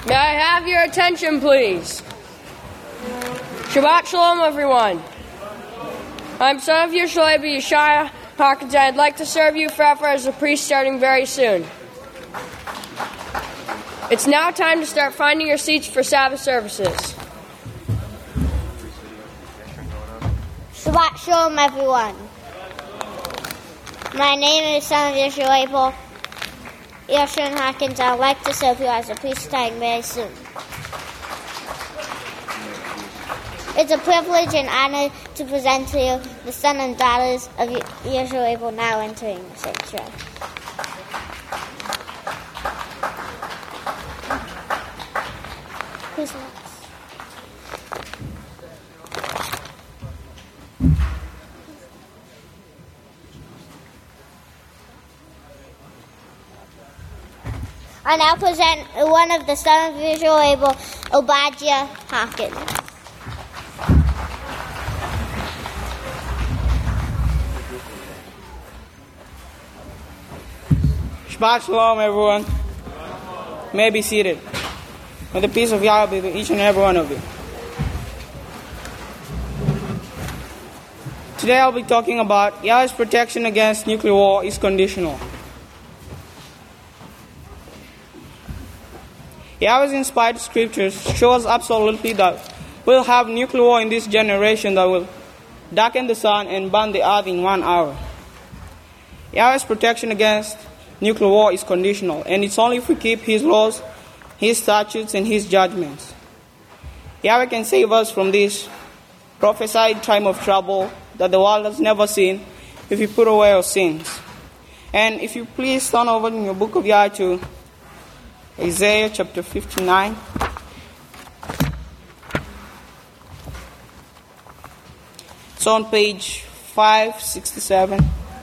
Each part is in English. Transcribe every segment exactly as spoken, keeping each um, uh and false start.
May I have your attention, please? Shabbat Shalom, everyone. I'm son of Yeshua Yeshaya Hawkins, and I'd like to serve you forever as a priest starting very soon. It's now time to start finding your seats for Sabbath services. Shabbat Shalom, everyone. My name is son of Yeshua Yeshua Hawkins. I'd like to serve you as a priest starting very soon. It's a privilege and honor to present to you the sons and daughters of Yeshua Abel now entering the sanctuary. Who's next? I now present one of the sons of Yeshua Abel, Obadiah Hawkins. Shabbat Shalom, everyone. May be seated. May the peace of Yahweh be with each and every one of you. Today I'll be talking about Yahweh's protection against nuclear war is conditional. Yahweh's inspired scriptures show us absolutely that we'll have nuclear war in this generation that will darken the sun and burn the earth in one hour. Yahweh's protection against nuclear war is conditional, and it's only if we keep His laws, His statutes, and His judgments. Yahweh can save us from this prophesied time of trouble that the world has never seen if we put away our sins. And if you please turn over in your book of Yah to Isaiah chapter fifty-nine. It's on page five sixty-seven.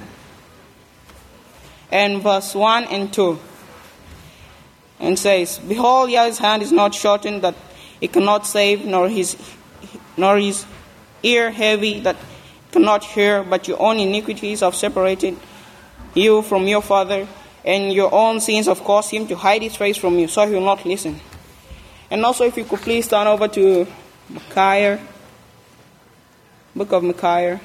And verse one and two. And says, Behold, Yahweh's hand is not shortened that it cannot save, nor his nor his ear heavy that cannot hear, but your own iniquities have separated you from your Father, and your own sins have caused him to hide his face from you, so he will not listen. And also, if you could please turn over to Micaiah, book of Micaiah.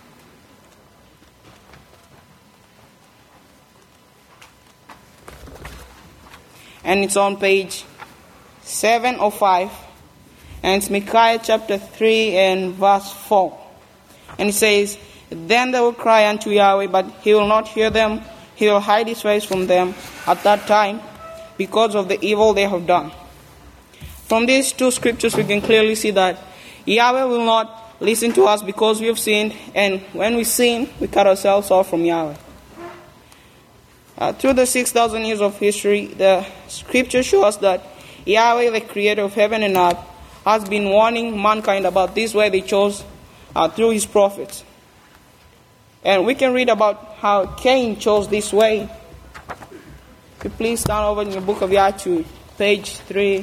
And it's on page seven oh five. And it's Micaiah chapter three and verse four. And it says, Then they will cry unto Yahweh, but he will not hear them. He will hide his face from them at that time because of the evil they have done. From these two scriptures, we can clearly see that Yahweh will not listen to us because we have sinned. And when we sin, we cut ourselves off from Yahweh. Uh, through the six thousand years of history, the scripture shows us that Yahweh, the creator of heaven and earth, has been warning mankind about this way they chose uh, through his prophets. And we can read about how Cain chose this way. If you please turn over in your book of Yah to page three.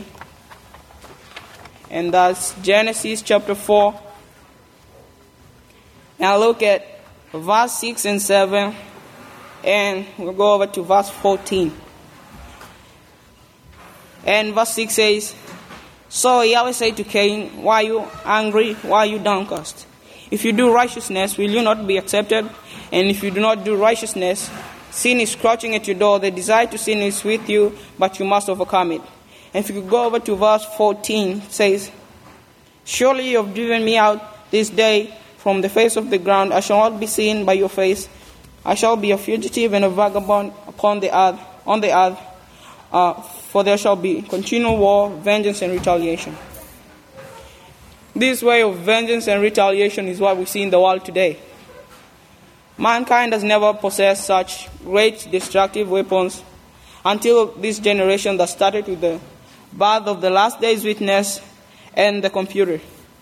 And that's Genesis chapter four. Now look at verse six and seven. And we'll go over to verse fourteen. And verse six says, So Yahweh said to Cain, Why are you angry? Why are you downcast? If you do righteousness, will you not be accepted? And if you do not do righteousness, sin is crouching at your door. The desire to sin is with you, but you must overcome it. And if you could go over to verse fourteen, it says, Surely you have driven me out this day from the face of the ground. I shall not be seen by your face. I shall be a fugitive and a vagabond upon the earth, on the earth, uh, for there shall be continual war, vengeance, and retaliation. This way of vengeance and retaliation is what we see in the world today. Mankind has never possessed such great destructive weapons until this generation that started with the birth of the last day's witness and the computer.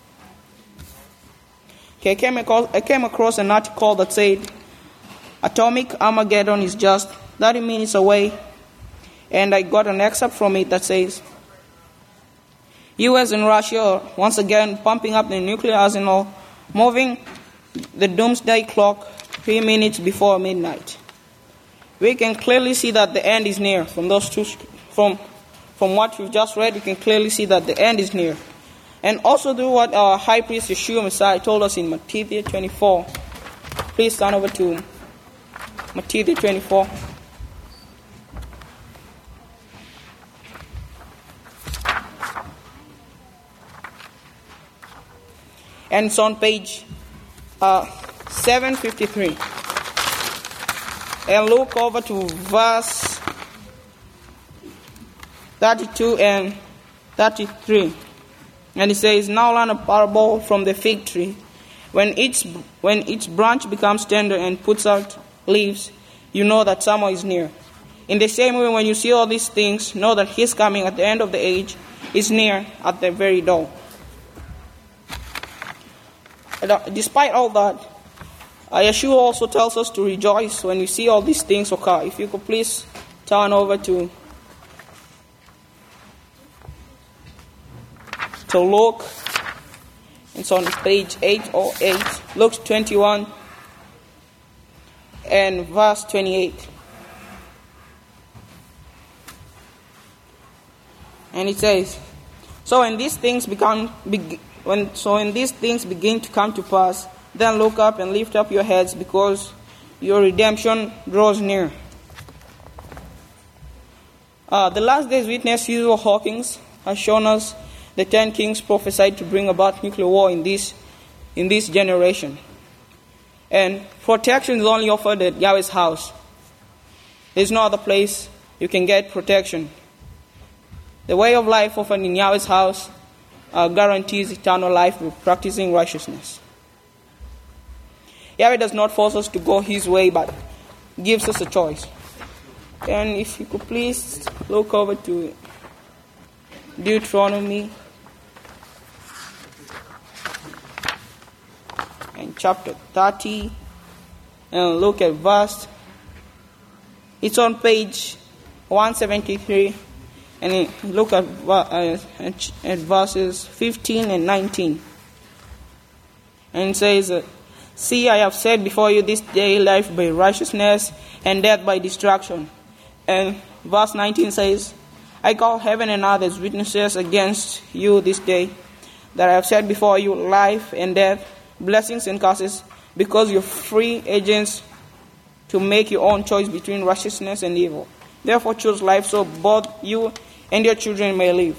Okay, I came across, I came across an article that said, Atomic Armageddon is just thirty minutes away, and I got an excerpt from it that says, U S and Russia are once again pumping up the nuclear arsenal, moving the doomsday clock three minutes before midnight. We can clearly see that the end is near from those two, from from what we've just read, we can clearly see that the end is near. And also do what our high priest Yeshua Messiah told us in Matthew twenty-four. Please turn over to Matthew twenty-four. And it's on page uh, seven fifty-three. And look over to verse thirty-two and thirty-three. And it says, "Now learn a parable from the fig tree. When its, when its branch becomes tender and puts out leaves, you know that summer is near. In the same way, when you see all these things, know that his coming at the end of the age is near at the very door." Despite all that, uh, Yeshua also tells us to rejoice when we see all these things occur. If you could please turn over to, to Luke. It's on page eight oh eight, Luke twenty-one and verse twenty-eight. And it says, "So when these things become be, when so when these things begin to come to pass, then look up and lift up your heads, because your redemption draws near." Uh, the last day's witness, Hugo Hawkins, has shown us the ten kings prophesied to bring about nuclear war in this in this generation. And protection is only offered at Yahweh's house. There's no other place you can get protection. The way of life offered in Yahweh's house uh, guarantees eternal life with practicing righteousness. Yahweh does not force us to go his way, but gives us a choice. And if you could please look over to Deuteronomy and chapter thirty, and look at verse. It's on page one seventy-three, and look at, uh, at verses fifteen and nineteen. And it says, "See, I have set before you this day life by righteousness and death by destruction." And verse nineteen says, "I call heaven and earth as witnesses against you this day, that I have set before you life and death, blessings and curses, because you're free agents to make your own choice between righteousness and evil. Therefore choose life, so both you and your children may live."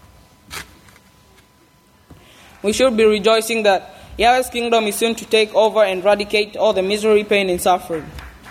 We should be rejoicing that Yahweh's kingdom is soon to take over and eradicate all the misery, pain, and suffering.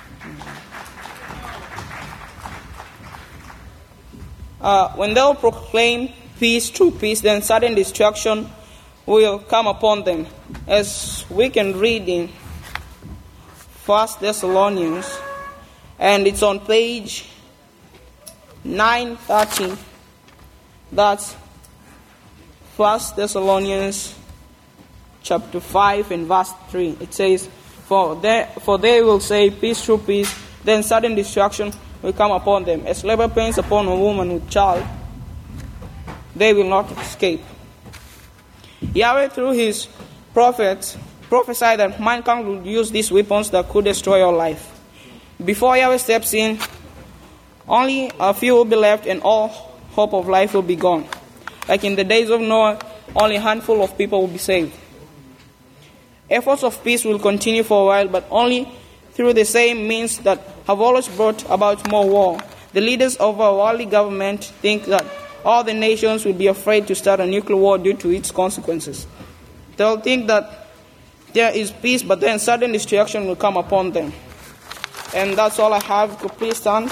Uh, when they'll proclaim peace, true peace, then sudden destruction will come upon them. As we can read in First Thessalonians, and it's on page nine thirty. That's First Thessalonians chapter five and verse three. It says, For they, for they will say, peace, true peace, then sudden destruction will come upon them. As labor pains upon a woman with child, they will not escape. Yahweh, through his prophets, prophesied that mankind would use these weapons that could destroy your life. Before Yahweh steps in, only a few will be left and all hope of life will be gone. Like in the days of Noah, only a handful of people will be saved. Efforts of peace will continue for a while, but only through the same means that have always brought about more war. The leaders of our worldly government think that all the nations will be afraid to start a nuclear war due to its consequences. They'll think that there is peace, but then sudden destruction will come upon them. And that's all I have. Could please stand.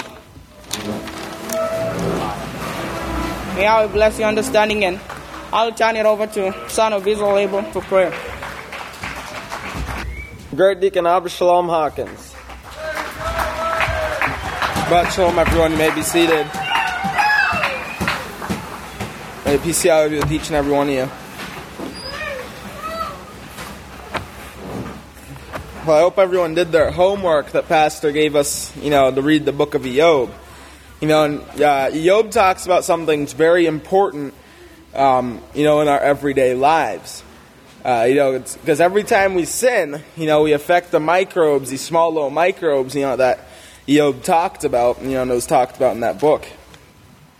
May I bless your understanding, and I'll turn it over to Son of Israel Abel for prayer. Great Deacon Absalom Hawkins. Shabbat Shalom, everyone. You may be seated. May peace be with each and every one of you. Well, I hope everyone did their homework that Pastor gave us, you know, to read the book of Job. You know, and uh, Job talks about something that's very important, um, you know, in our everyday lives. Uh, you know, it's because every time we sin, you know, we affect the microbes, these small little microbes, you know, that Job talked about, you know, and it was talked about in that book.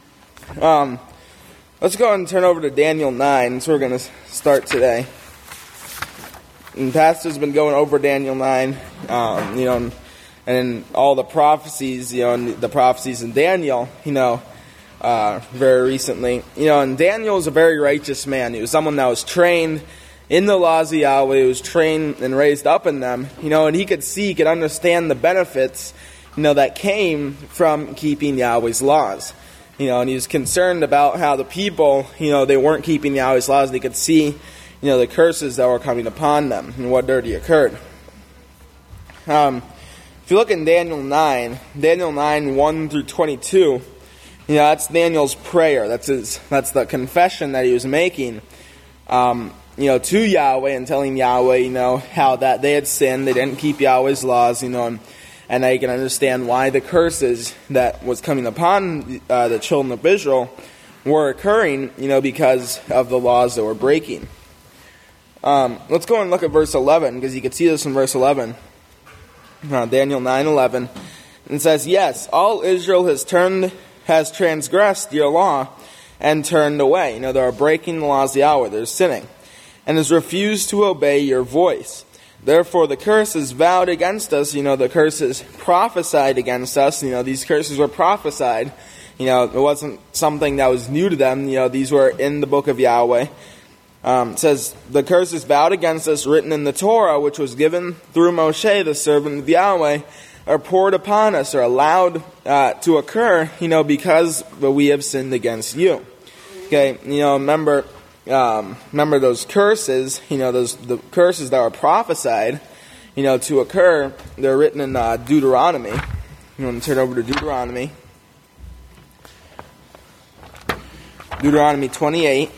Um, let's go and turn over to Daniel nine. So we're going to start today. And Pastor's been going over Daniel nine, um, you know, and, and all the prophecies, you know, and the prophecies in Daniel, you know, uh, very recently. You know, and Daniel was a very righteous man. He was someone that was trained in the laws of Yahweh. He was trained and raised up in them, you know, and he could see, he could understand the benefits, you know, that came from keeping Yahweh's laws. You know, and he was concerned about how the people, you know, they weren't keeping Yahweh's laws. They could see, you know, the curses that were coming upon them and what dirty occurred. Um, if you look in Daniel nine, Daniel nine, one through twenty-two, you know, that's Daniel's prayer. That's his, that's the confession that he was making, um, you know, to Yahweh and telling Yahweh, you know, how that they had sinned, they didn't keep Yahweh's laws, you know, and, and now you can understand why the curses that was coming upon uh, the children of Israel were occurring, you know, because of the laws that were breaking. Um, let's go and look at verse eleven, because you can see this in verse eleven. Uh, Daniel nine eleven. And it says, "Yes, all Israel has turned, has transgressed your law and turned away." You know, they are breaking the laws of Yahweh. They're sinning. "And has refused to obey your voice. Therefore the curses vowed against us," you know, the curses prophesied against us. You know, these curses were prophesied. You know, it wasn't something that was new to them. You know, these were in the book of Yahweh. Um, it says, "The curses vowed against us, written in the Torah, which was given through Moshe, the servant of Yahweh, are poured upon us," or allowed uh, to occur, you know, because we have sinned against you. Okay, you know, remember, um, remember those curses, you know, those the curses that were prophesied, you know, to occur. They're written in uh, Deuteronomy. You want to turn over to Deuteronomy. Deuteronomy twenty-eight.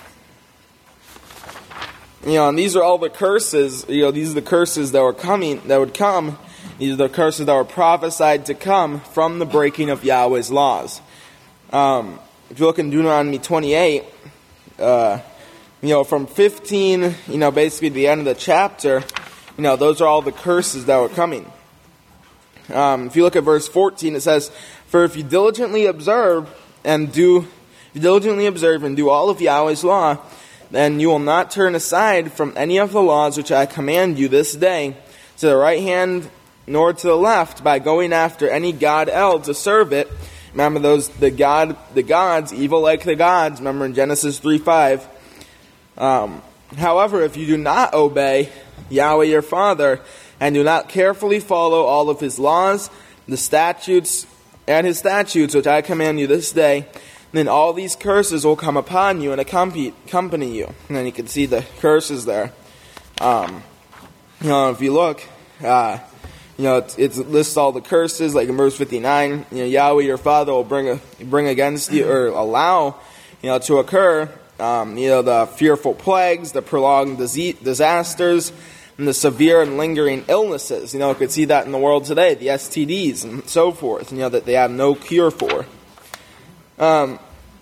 You know, and these are all the curses, you know, these are the curses that were coming, that would come. These are the curses that were prophesied to come from the breaking of Yahweh's laws. Um, if you look in Deuteronomy twenty-eight, uh, you know, from fifteen, you know, basically the end of the chapter, you know, those are all the curses that were coming. Um, if you look at verse fourteen, it says, "For if you diligently observe and do, if you diligently observe and do all of Yahweh's law, then you will not turn aside from any of the laws which I command you this day, to the right hand nor to the left, by going after any god else to serve it." Remember those the god the gods, evil like the gods. Remember in Genesis three five. Um, However, if you do not obey Yahweh your Father, and do not carefully follow all of his laws, the statutes, and his statutes which I command you this day, then all these curses will come upon you and accompany, accompany you. And then you can see the curses there. Um, you know, if you look, uh, you know, it, it lists all the curses, like in verse fifty-nine. You know, Yahweh your Father will bring a, bring against you, or allow, you know, to occur. Um, you know, the fearful plagues, the prolonged disease, disasters, and the severe and lingering illnesses. You know, you could see that in the world today, the S T Ds and so forth. You know, that they have no cure for. Um,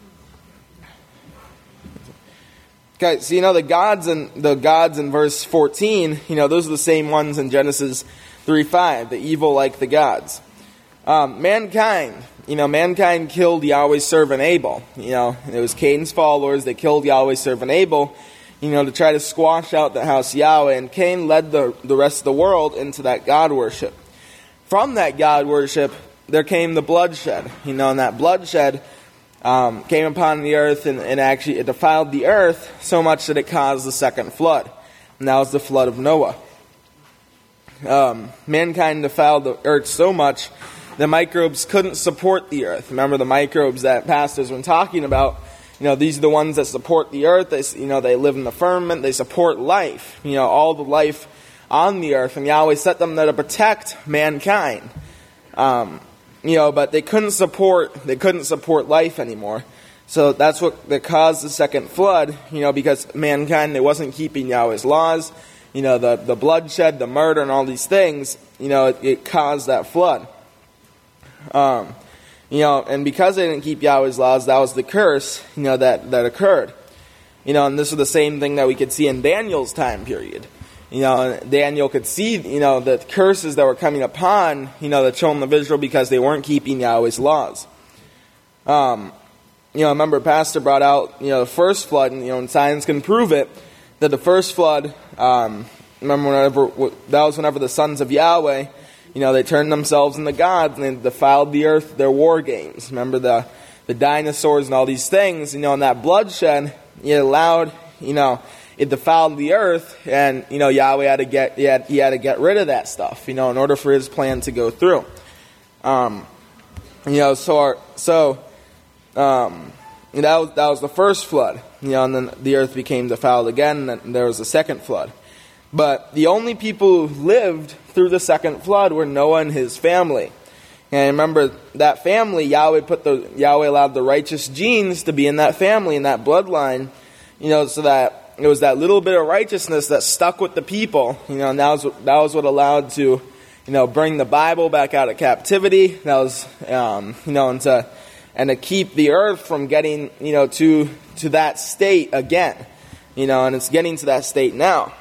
okay, so you know the gods in the gods in verse fourteen, you know, those are the same ones in Genesis three five, the evil like the gods. Um, mankind, you know, mankind killed Yahweh's servant Abel. You know, it was Cain's followers that killed Yahweh's servant Abel, you know, to try to squash out the house of Yahweh, and Cain led the the rest of the world into that God worship. From that God worship, there came the bloodshed, you know, and that bloodshed Um, came upon the earth, and, and actually it defiled the earth so much that it caused the second flood. And that was the flood of Noah. Um, mankind defiled the earth so much the microbes couldn't support the earth. Remember the microbes that pastors been talking about? You know, these are the ones that support the earth. They, you know, they live in the firmament. They support life. You know, all the life on the earth. And Yahweh set them there to protect mankind. Um, You know, but they couldn't support they couldn't support life anymore. So that's what that caused the second flood, you know, because mankind, they wasn't keeping Yahweh's laws. You know, the, the bloodshed, the murder, and all these things, you know, it, it caused that flood. Um, you know, and because they didn't keep Yahweh's laws, that was the curse, you know, that, that occurred. You know, and this is the same thing that we could see in Daniel's time period. You know, Daniel could see, you know, the curses that were coming upon, you know, the children of Israel because they weren't keeping Yahweh's laws. Um, you know, remember Pastor brought out, you know, the first flood, and, you know, and science can prove it, that the first flood, um, remember whenever, that was whenever the sons of Yahweh, you know, they turned themselves into gods and they defiled the earth, their war games. Remember the, the dinosaurs and all these things, you know, and that bloodshed, it allowed, you know, it defiled the earth, and, you know, Yahweh had to get, he had, he had to get rid of that stuff, you know, in order for his plan to go through. Um, you know, so, our, so, Um, and that was, that was the first flood, you know, and then the earth became defiled again, and then there was a second flood. But the only people who lived through the second flood were Noah and his family. And remember, that family, Yahweh put the Yahweh allowed the righteous genes to be in that family, in that bloodline, you know, so that it was that little bit of righteousness that stuck with the people, you know, and that was that was what allowed to, you know, bring the Bible back out of captivity. That was, um, you know, and to and to keep the earth from getting, you know, to to that state again, you know, and it's getting to that state now.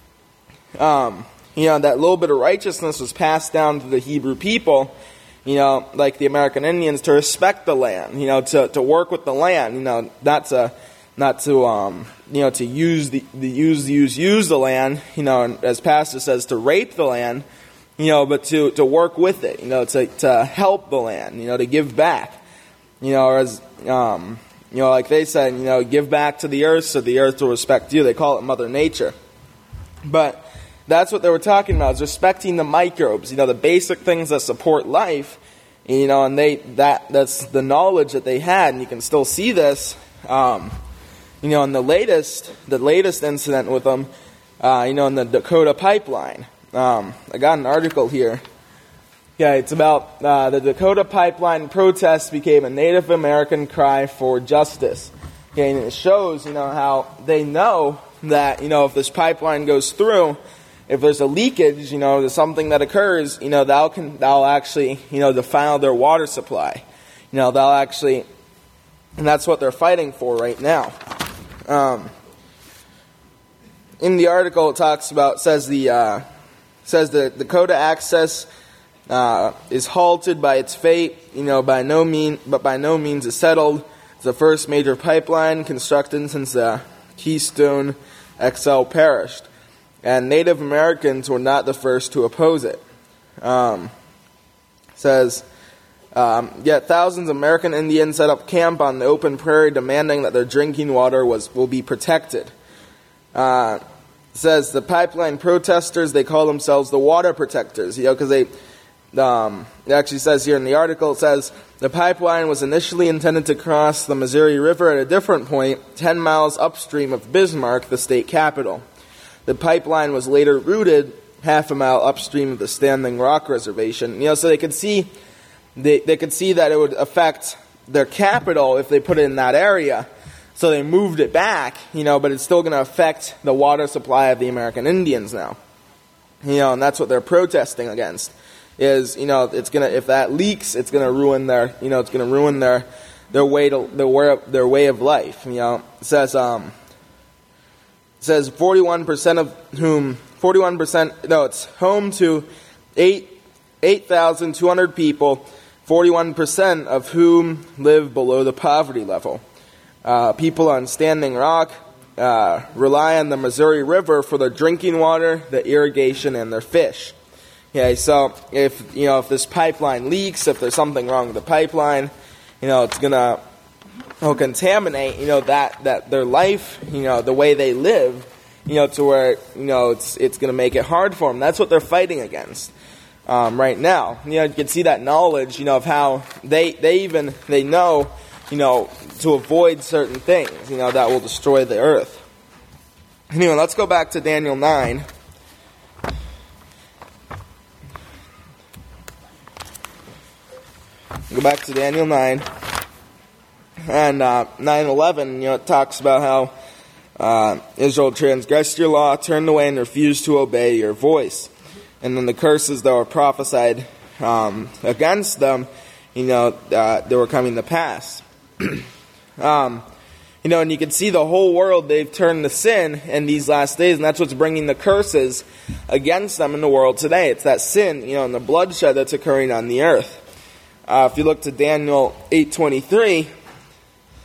Um, you know, that little bit of righteousness was passed down to the Hebrew people, you know, like the American Indians, to respect the land, you know, to, to work with the land, you know, not to not to um, you know, to use the, the use use use the land, you know, and as Pastor says, to rape the land, you know, but to to work with it, you know, to to help the land, you know, to give back. You know, or as, um, you know, like they said, you know, give back to the earth so the earth will respect you. They call it Mother Nature. But that's what they were talking about, is respecting the microbes, you know, the basic things that support life, you know, and they, that, that's the knowledge that they had, and you can still see this, um, you know, in the latest, the latest incident with them, uh, you know, in the Dakota pipeline. Um, I got an article here. Yeah, it's about uh, the Dakota pipeline protest became a Native American cry for justice. Okay, and it shows, you know, how they know that, you know, if this pipeline goes through, if there's a leakage, you know, there's something that occurs, you know, that'll, can, that'll actually, you know, defile their water supply. You know, they'll actually, and that's what they're fighting for right now. Um, in the article, it talks about, says the, uh, says the Dakota access Uh, is halted by its fate, you know, by no mean, but by no means is settled. It's the first major pipeline constructed since the Keystone X L perished, and Native Americans were not the first to oppose it. Um, says, um, yet thousands of American Indians set up camp on the open prairie, demanding that their drinking water was will be protected. Uh, says the pipeline protesters, they call themselves the water protectors, you know, because they. Um, it actually says here in the article, it says, the pipeline was initially intended to cross the Missouri River at a different point, ten miles upstream of Bismarck, the state capital. The pipeline was later routed half a mile upstream of the Standing Rock Reservation. You know, so they could see, they, they could see that it would affect their capital if they put it in that area. So they moved it back, you know, but it's still going to affect the water supply of the American Indians now. You know, and that's what they're protesting against. Is, you know, it's gonna, if that leaks, it's gonna ruin their, you know, it's gonna ruin their, their way to, their way, their way of life. You know, it says, um, it says forty-one percent of whom, forty-one percent, no, it's home to eight, eight thousand two hundred people, forty-one percent of whom live below the poverty level. Uh, people on Standing Rock, uh, rely on the Missouri River for their drinking water, their irrigation, and their fish. Okay, so if, you know, if this pipeline leaks, if there's something wrong with the pipeline, you know, it's gonna will contaminate, you know, that, that their life, you know, the way they live, you know, to where, you know, it's it's gonna make it hard for them. That's what they're fighting against um, right now. You know, you can see that knowledge, you know, of how they they even they know, you know, to avoid certain things, you know, that will destroy the earth. Anyway, let's go back to Daniel nine. Go back to Daniel nine, and uh, nine eleven, you know, it talks about how uh, Israel transgressed your law, turned away, and refused to obey your voice. And then the curses that were prophesied um, against them, you know, uh, they were coming to pass. um, you know, and you can see the whole world, they've turned to sin in these last days, and that's what's bringing the curses against them in the world today. It's that sin, you know, and the bloodshed that's occurring on the earth. Uh, if you look to Daniel eight twenty-three,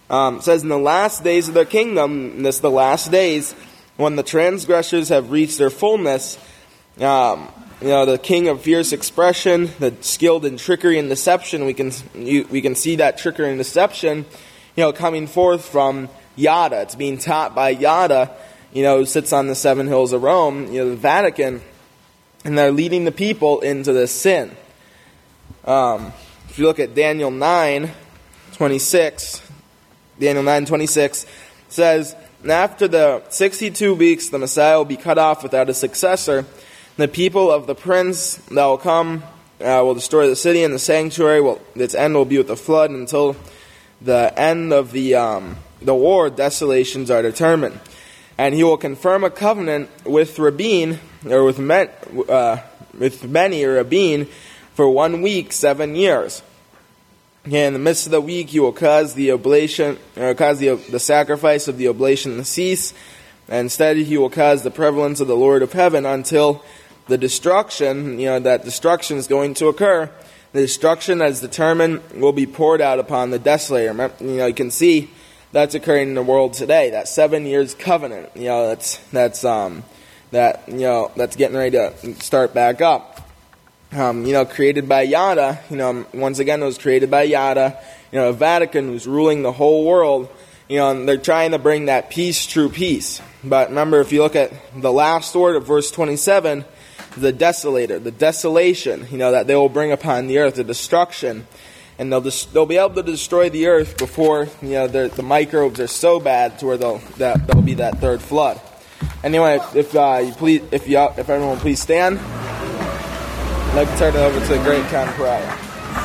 Um, it says, in the last days of their kingdom, this the last days, when the transgressors have reached their fullness, um, you know, the king of fierce expression, the skilled in trickery and deception, we can you, we can see that trickery and deception, you know, coming forth from Yada. It's being taught by Yada, you know, who sits on the seven hills of Rome, you know, the Vatican, and they're leading the people into this sin. Um, if you look at Daniel nine twenty-six, Daniel nine twenty-six says, and after the sixty-two weeks, the Messiah will be cut off without a successor. The people of the prince that will come uh, will destroy the city, and the sanctuary will, its end will be with the flood until the end of the um, the war. Desolations are determined, and he will confirm a covenant with Rabin or with men, uh, with many or Rabin for one week, seven years. And in the midst of the week, he will cause the oblation, or cause the the sacrifice of the oblation to cease. And instead, he will cause the prevalence of the Lord of heaven until the destruction, you know, that destruction is going to occur. The destruction that is determined will be poured out upon the desolator. You know, you can see that's occurring in the world today. That seven years covenant, you know, that's that's um that you know that's getting ready to start back up. Um, you know, created by Yada. You know, once again, it was created by Yada. You know, Vatican, who's ruling the whole world. You know, and they're trying to bring that peace, true peace. But remember, if you look at the last word of verse twenty-seven, the desolator, the desolation, you know, that they will bring upon the earth, the destruction. And they'll dis- they'll be able to destroy the earth before, you know, the microbes are so bad to where they'll that there'll be that third flood. Anyway, if uh, you please, if you if everyone please stand, I'd like to turn it over to the great Count Pariah.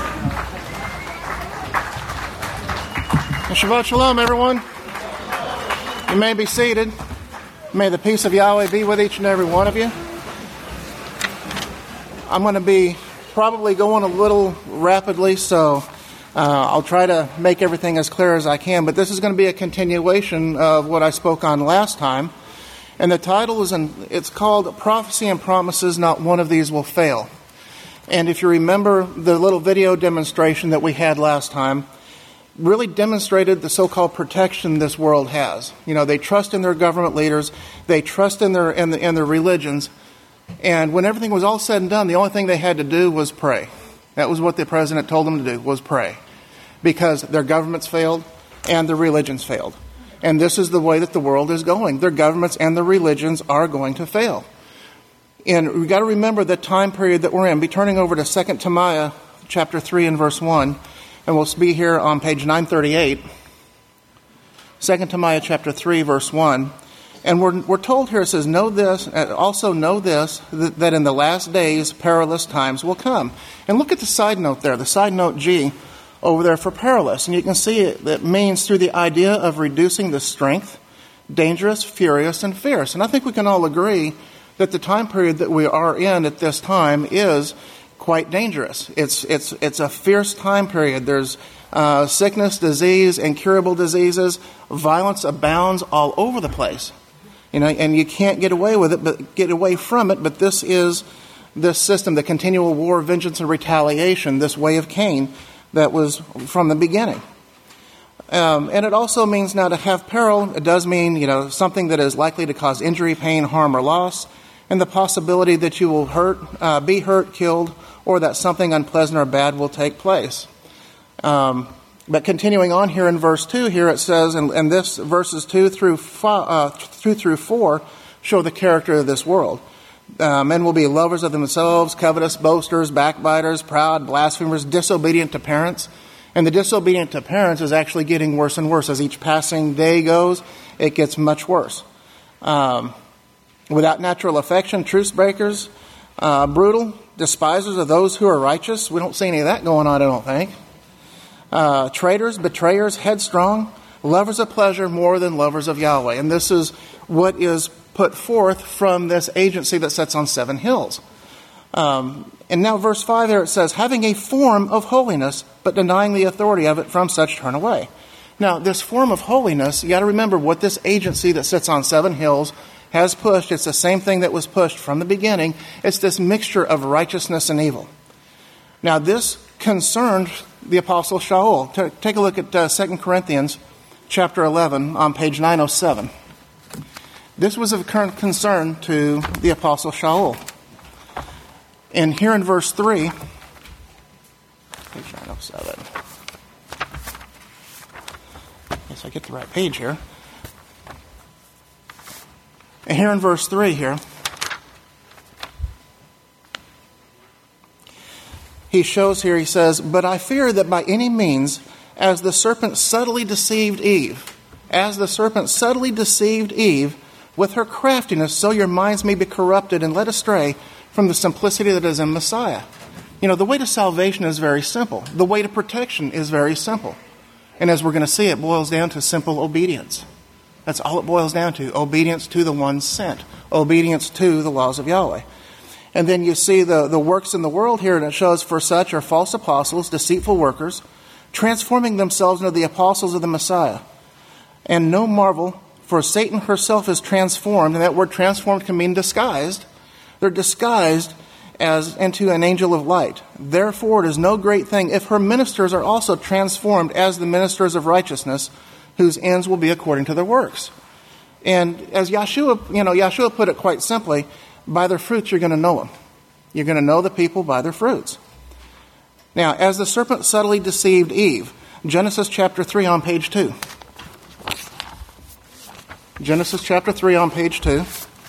Shabbat Shalom, everyone. You may be seated. May the peace of Yahweh be with each and every one of you. I'm going to be probably going a little rapidly, so uh, I'll try to make everything as clear as I can. But this is going to be a continuation of what I spoke on last time. And the title is, in, it's called Prophecy and Promises, Not One of These Will Fail. And if you remember the little video demonstration that we had last time, really demonstrated the so-called protection this world has. You know, they trust in their government leaders, they trust in their in, the, in their religions, and when everything was all said and done, the only thing they had to do was pray. That was what the president told them to do, was pray. Because their governments failed and their religions failed. And this is the way that the world is going. Their governments and their religions are going to fail. And we've got to remember the time period that we're in. Be turning over to Second Timothy chapter three and verse one. And we'll be here on page nine thirty-eight, Second Timothy chapter three, verse one. And we're we're told here, it says, know this, also know this, that, that in the last days perilous times will come. And look at the side note there, the side note G over there for perilous. And you can see it, that means through the idea of reducing the strength, dangerous, furious, and fierce. And I think we can all agree that the time period that we are in at this time is quite dangerous. It's it's it's a fierce time period. There's uh, sickness, disease, incurable diseases. Violence abounds all over the place. You know, and you can't get away with it, but get away from it. But this is this system, the continual war, vengeance, and retaliation. This way of Cain that was from the beginning. Um, and it also means now to have peril. It does mean, you know, something that is likely to cause injury, pain, harm, or loss, and the possibility that you will hurt, uh, be hurt, killed, or that something unpleasant or bad will take place. Um, but continuing on here in verse two, here it says, and, and this verses two through five, uh, two through four show the character of this world. Uh, men will be lovers of themselves, covetous, boasters, backbiters, proud, blasphemers, disobedient to parents. And the disobedient to parents is actually getting worse and worse. As each passing day goes, it gets much worse. Um, without natural affection, truce breakers, uh, brutal, despisers of those who are righteous. We don't see any of that going on, I don't think. Uh, traitors, betrayers, headstrong, lovers of pleasure more than lovers of Yahweh. And this is what is put forth from this agency that sits on seven hills. Um, and now verse five there it says, having a form of holiness, but denying the authority of it, from such turn away. Now, this form of holiness, you got to remember what this agency that sits on seven hills has pushed. It's the same thing that was pushed from the beginning. It's this mixture of righteousness and evil. Now, this concerned the Apostle Shaul. Take a look at uh, Second Corinthians chapter eleven on page nine oh seven. This was of current concern to the Apostle Shaul. And here in verse three, page nine oh seven. Yes, I get the right page here. And here in verse three here, he shows here, he says, "But I fear that by any means, as the serpent subtly deceived Eve, as the serpent subtly deceived Eve with her craftiness, so your minds may be corrupted and led astray from the simplicity that is in Messiah." You know, the way to salvation is very simple. The way to protection is very simple. And as we're going to see, it boils down to simple obedience. That's all it boils down to. Obedience to the one sent. Obedience to the laws of Yahweh. And then you see the, the works in the world here, and it shows, "For such are false apostles, deceitful workers, transforming themselves into the apostles of the Messiah. And no marvel, for Satan herself is transformed," and that word transformed can mean disguised. They're disguised as into an angel of light. "Therefore it is no great thing if her ministers are also transformed as the ministers of righteousness, whose ends will be according to their works." And as Yeshua, you know, Yeshua put it quite simply, by their fruits you're going to know them. You're going to know the people by their fruits. Now, as the serpent subtly deceived Eve, Genesis chapter three on page two. Genesis chapter three on page two.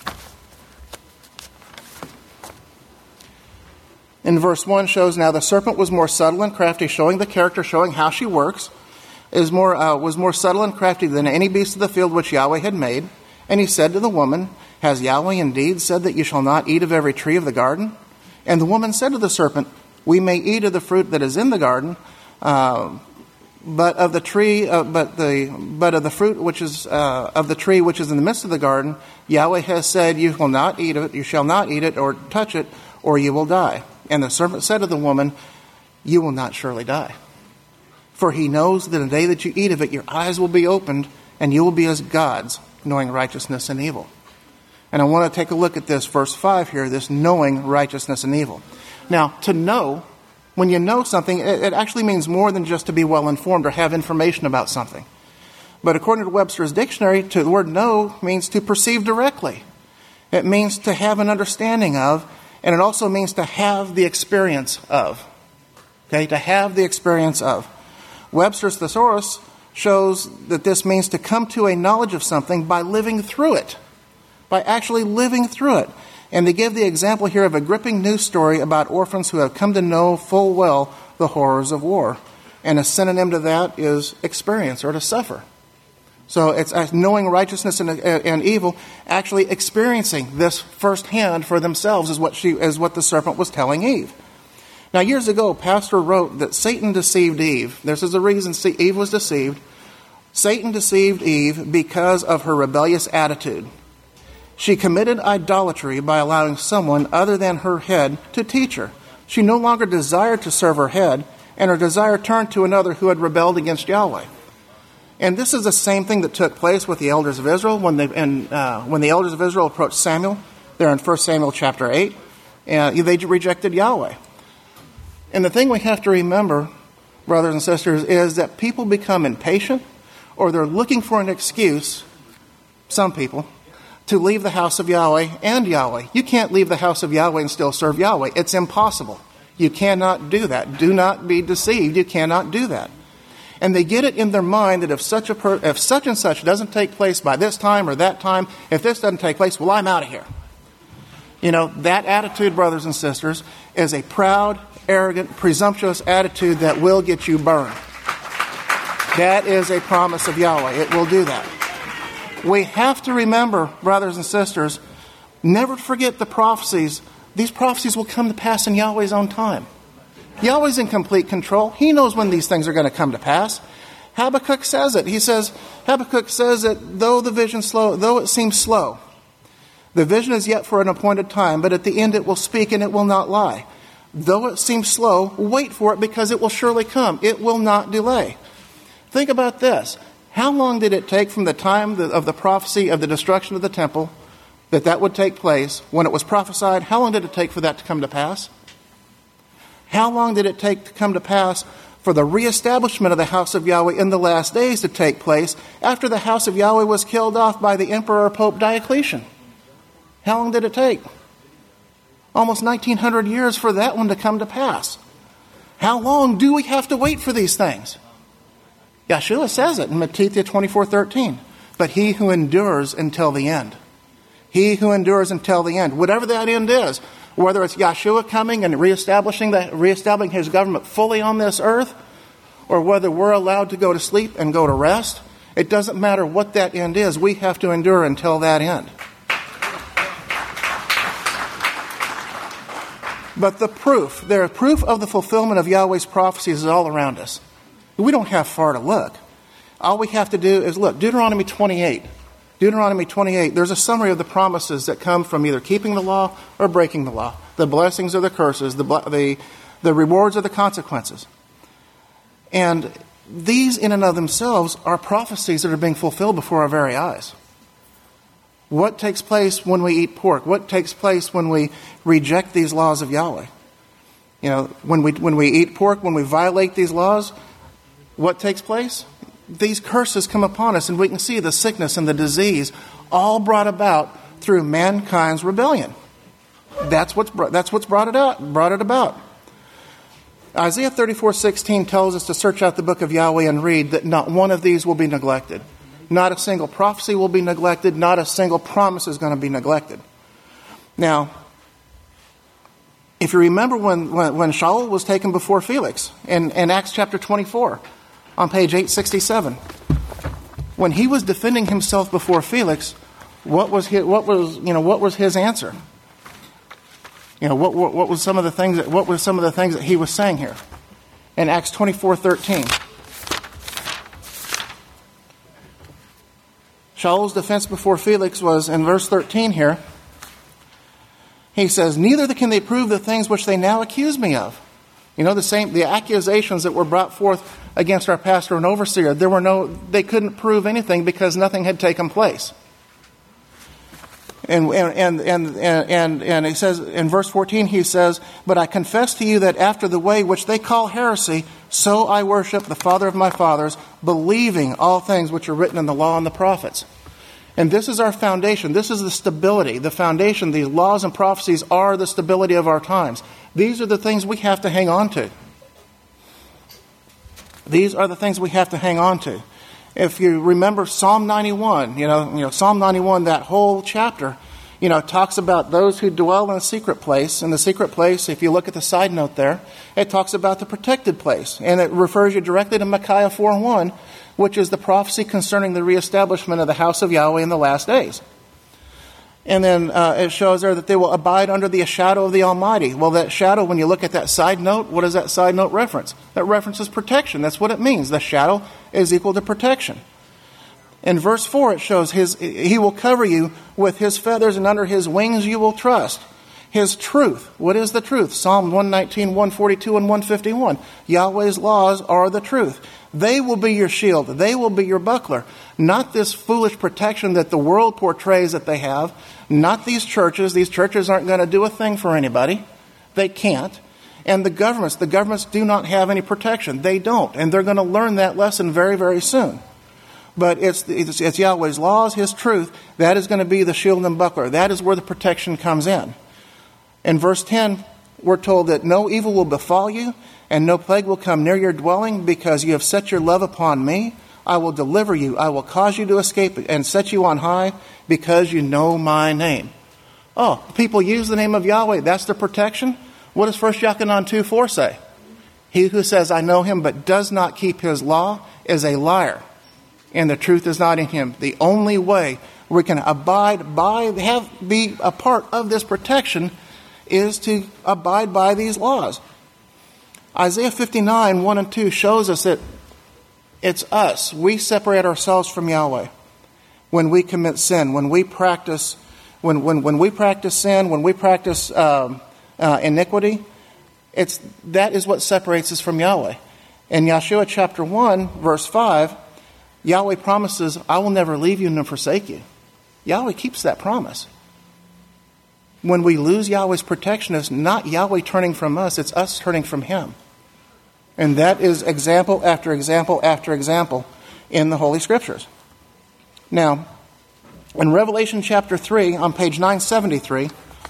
In verse one shows, "Now the serpent was more subtle and crafty," showing the character, showing how she works, is more uh, was more subtle and crafty than any beast of the field which Yahweh had made. And he said to the woman, "Has Yahweh indeed said that you shall not eat of every tree of the garden?" And the woman said to the serpent, "We may eat of the fruit that is in the garden, uh, but of the tree, uh, but the but of the fruit which is uh, of the tree which is in the midst of the garden, Yahweh has said, you will not eat of it, you shall not eat it or touch it, or you will die." And the serpent said to the woman, "You will not surely die. For he knows that in the day that you eat of it, your eyes will be opened, and you will be as gods, knowing righteousness and evil." And I want to take a look at this, verse five here, this knowing righteousness and evil. Now, to know, when you know something, it, it actually means more than just to be well informed or have information about something. But according to Webster's dictionary, to the word know means to perceive directly. It means to have an understanding of, and it also means to have the experience of. Okay, to have the experience of. Webster's thesaurus shows that this means to come to a knowledge of something by living through it. By actually living through it. And they give the example here of a gripping news story about orphans who have come to know full well the horrors of war. And a synonym to that is experience, or to suffer. So it's knowing righteousness and, and evil, actually experiencing this firsthand for themselves is what she is what the serpent was telling Eve. Now, years ago, Pastor wrote that Satan deceived Eve. This is the reason Eve was deceived. Satan deceived Eve because of her rebellious attitude. She committed idolatry by allowing someone other than her head to teach her. She no longer desired to serve her head, and her desire turned to another who had rebelled against Yahweh. And this is the same thing that took place with the elders of Israel when they and uh, when the elders of Israel approached Samuel. There in First Samuel chapter eight, and they rejected Yahweh. And the thing we have to remember, brothers and sisters, is that people become impatient, or they're looking for an excuse, some people, to leave the house of Yahweh and Yahweh. You can't leave the house of Yahweh and still serve Yahweh. It's impossible. You cannot do that. Do not be deceived. You cannot do that. And they get it in their mind that if such a per- if such and such doesn't take place by this time or that time, if this doesn't take place, well, I'm out of here. You know, that attitude, brothers and sisters, is a proud, arrogant, presumptuous attitude that will get you burned. That is a promise of Yahweh. It will do that. We have to remember, brothers and sisters, never forget the prophecies. These prophecies will come to pass in Yahweh's own time. Yahweh's in complete control. He knows when these things are going to come to pass. Habakkuk says it. He says, Habakkuk says that though the vision slow, though it seems slow, the vision is yet for an appointed time, but at the end it will speak and it will not lie. Though it seems slow, wait for it because it will surely come. It will not delay. Think about this. How long did it take from the time of the prophecy of the destruction of the temple that that would take place when it was prophesied? How long did it take for that to come to pass? How long did it take to come to pass for the reestablishment of the house of Yahweh in the last days to take place after the house of Yahweh was killed off by the Emperor Pope Diocletian. How long did it take? Almost nineteen hundred years for that one to come to pass. How long do we have to wait for these things? Yeshua says it in Matthew twenty-four thirteen. But he who endures until the end. He who endures until the end. Whatever that end is, whether it's Yeshua coming and reestablishing, the, reestablishing his government fully on this earth, or whether we're allowed to go to sleep and go to rest, it doesn't matter what that end is. We have to endure until that end. But the proof, the proof of the fulfillment of Yahweh's prophecies is all around us. We don't have far to look. All we have to do is look. Deuteronomy twenty-eight. Deuteronomy twenty-eight, there's a summary of the promises that come from either keeping the law or breaking the law. The blessings or the curses, the, the, the rewards or the consequences. And these in and of themselves are prophecies that are being fulfilled before our very eyes. What takes place when we eat pork? What takes place when we reject these laws of Yahweh? You know, when we when we eat pork, when we violate these laws, what takes place? These curses come upon us, and we can see the sickness and the disease all brought about through mankind's rebellion. That's what's brought, that's what's brought it out, brought it about. Isaiah thirty-four sixteen tells us to search out the book of Yahweh and read that not one of these will be neglected. Not a single prophecy will be neglected. Not a single promise is going to be neglected. Now, if you remember when, when, when Shaul was taken before Felix in, in Acts chapter twenty-four, on page eight sixty-seven, when he was defending himself before Felix, what was his, what was you know what was his answer? You know what, what what was some of the things that what were some of the things that he was saying here in Acts twenty-four thirteen? Shaul's defense before Felix was in verse thirteen here. He says, "Neither can they prove the things which they now accuse me of." You know, the same the accusations that were brought forth against our pastor and overseer, there were no they couldn't prove anything because nothing had taken place. And and and and and, and he says in verse fourteen, he says, "But I confess to you that after the way which they call heresy, so I worship the Father of my fathers, believing all things which are written in the law and the prophets." And this is our foundation. This is the stability, the foundation. These laws and prophecies are the stability of our times. These are the things we have to hang on to. These are the things we have to hang on to. If you remember Psalm ninety-one, you know, you know, Psalm ninety-one, that whole chapter, you know, talks about those who dwell in a secret place. In the secret place, if you look at the side note there, it talks about the protected place. And it refers you directly to Micaiah four one, which is the prophecy concerning the reestablishment of the house of Yahweh in the last days. And then uh, it shows there that they will abide under the shadow of the Almighty. Well, that shadow, when you look at that side note, what does that side note reference? That references protection. That's what it means. The shadow is equal to protection. In verse four, it shows his he will cover you with his feathers, and under his wings you will trust. His truth. What is the truth? Psalm one nineteen, one forty-two, and one fifty-one. Yahweh's laws are the truth. They will be your shield. They will be your buckler. Not this foolish protection that the world portrays that they have. Not these churches. These churches aren't going to do a thing for anybody. They can't. And the governments. The governments do not have any protection. They don't. And they're going to learn that lesson very, very soon. But it's, it's, it's Yahweh's laws, his truth. That is going to be the shield and buckler. That is where the protection comes in. In verse ten, we're told that no evil will befall you, and no plague will come near your dwelling, because you have set your love upon me. I will deliver you. I will cause you to escape and set you on high, because you know my name. Oh, people use the name of Yahweh. That's the protection. What does First Yochanan two four say? He who says, I know him, but does not keep his law is a liar, and the truth is not in him. The only way we can abide by, have be a part of this protection, is to abide by these laws. Isaiah fifty-nine, one and two shows us that it's us. We separate ourselves from Yahweh when we commit sin, when we practice, when when, when we practice sin, when we practice um, uh, iniquity. It's that is what separates us from Yahweh. In Yeshua chapter one, verse five, Yahweh promises, I will never leave you nor forsake you. Yahweh keeps that promise. When we lose Yahweh's protection, it's not Yahweh turning from us, it's us turning from him. And that is example after example after example in the Holy Scriptures. Now, in Revelation chapter three, on page nine seventy-three,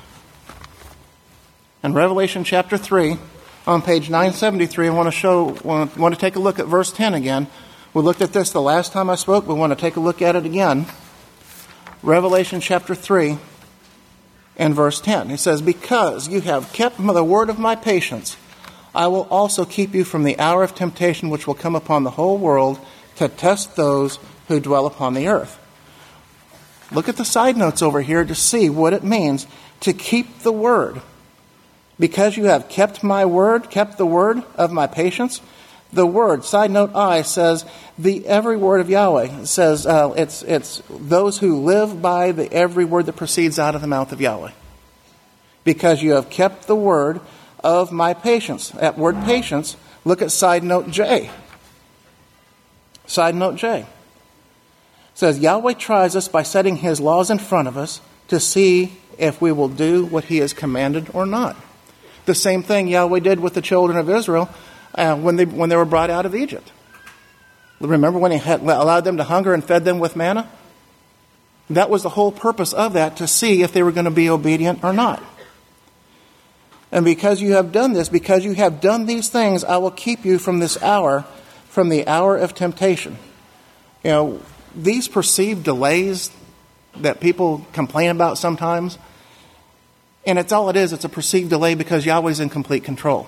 in Revelation chapter three, on page nine seventy-three, I want to show, want to take a look at verse ten again. We looked at this the last time I spoke. We want to take a look at it again. Revelation chapter three and verse ten. It says, "Because you have kept the word of my patience, I will also keep you from the hour of temptation which will come upon the whole world to test those who dwell upon the earth." Look at the side notes over here to see what it means to keep the word. Because you have kept my word, kept the word of my patience. The word, side note I, says the every word of Yahweh. It says uh, it's it's those who live by the every word that proceeds out of the mouth of Yahweh. Because you have kept the word of my patience. That word patience, look at side note J. Side note J. It says Yahweh tries us by setting his laws in front of us to see if we will do what he has commanded or not. The same thing Yahweh did with the children of Israel uh, when they when they were brought out of Egypt. Remember when he had allowed them to hunger and fed them with manna? That was the whole purpose of that, to see if they were going to be obedient or not. And because you have done this, because you have done these things, I will keep you from this hour, from the hour of temptation. You know, these perceived delays that people complain about sometimes, and it's all it is, it's a perceived delay because Yahweh's in complete control.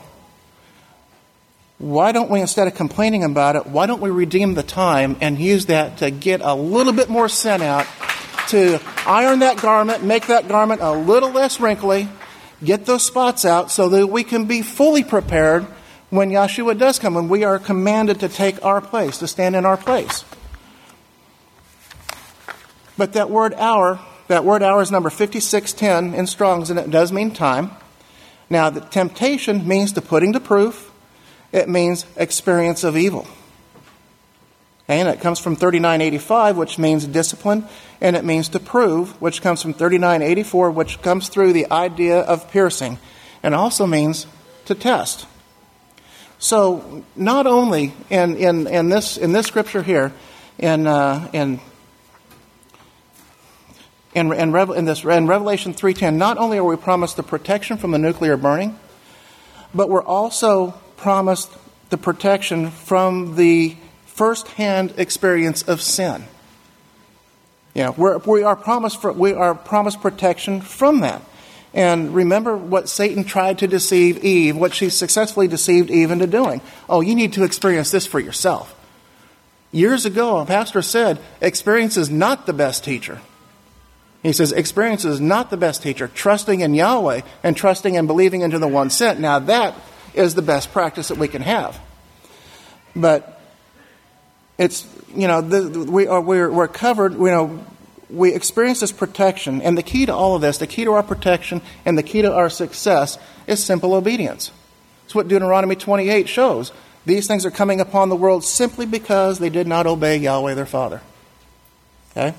Why don't we, instead of complaining about it, why don't we redeem the time and use that to get a little bit more sin out, to iron that garment, make that garment a little less wrinkly, get those spots out so that we can be fully prepared when Yahshua does come, and we are commanded to take our place, to stand in our place. But that word hour, that word hour is number fifty-six ten in Strong's, and it does mean time. Now, the temptation means to putting to proof. It means experience of evil. And it comes from thirty-nine eighty-five, which means discipline, and it means to prove, which comes from thirty-nine eighty-four, which comes through the idea of piercing, and also means to test. So, not only in in, in this in this scripture here, in uh, in in in, Revel, in this in Revelation three ten, not only are we promised the protection from the nuclear burning, but we're also promised the protection from the first-hand experience of sin. You know, we're, we are promised for, we are promised protection from that. And remember what Satan tried to deceive Eve, what she successfully deceived Eve into doing. Oh, you need to experience this for yourself. Years ago, a pastor said, experience is not the best teacher. He says, experience is not the best teacher. Trusting in Yahweh and trusting and believing into the one sent. Now that is the best practice that we can have. But it's, you know, the, we are, we're, we're covered, you know, we experience this protection. And the key to all of this, the key to our protection and the key to our success is simple obedience. It's what Deuteronomy twenty-eight shows. These things are coming upon the world simply because they did not obey Yahweh their Father. Okay?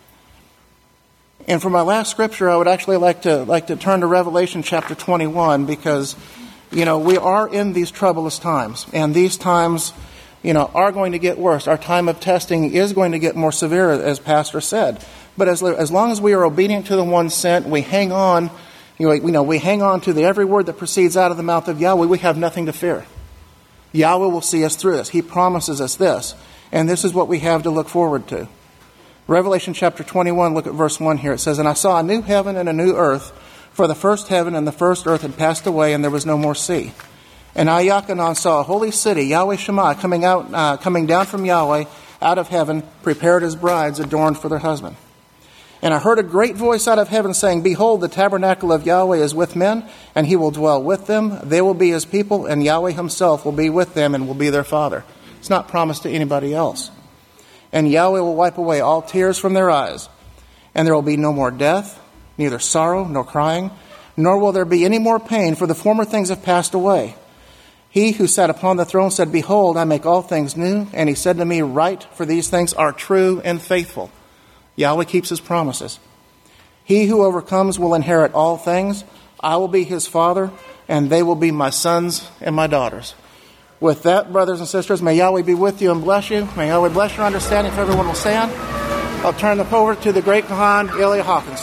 And for my last scripture, I would actually like to like to turn to Revelation chapter twenty-one, because, you know, we are in these troublous times, and these times, you know, are going to get worse. Our time of testing is going to get more severe, as Pastor said. But as as long as we are obedient to the one sent, we hang on, you know, you know, we hang on to the every word that proceeds out of the mouth of Yahweh, we have nothing to fear. Yahweh will see us through this. He promises us this, and this is what we have to look forward to. Revelation chapter twenty-one, look at verse one here. It says, "And I saw a new heaven and a new earth, for the first heaven and the first earth had passed away, and there was no more sea. And I, Yachanan, saw a holy city, Yahweh Shema, coming out, uh, coming down from Yahweh out of heaven, prepared as brides adorned for their husband. And I heard a great voice out of heaven saying, Behold, the tabernacle of Yahweh is with men, and he will dwell with them. They will be his people, and Yahweh himself will be with them and will be their Father." It's not promised to anybody else. "And Yahweh will wipe away all tears from their eyes, and there will be no more death, neither sorrow nor crying, nor will there be any more pain, for the former things have passed away. He who sat upon the throne said, Behold, I make all things new. And he said to me, Write, for these things are true and faithful." Yahweh keeps his promises. "He who overcomes will inherit all things. I will be his father, and they will be my sons and my daughters." With that, brothers and sisters, may Yahweh be with you and bless you. May Yahweh bless your understanding. If everyone will stand, I'll turn the over to the great Kahan, Elia Hawkins.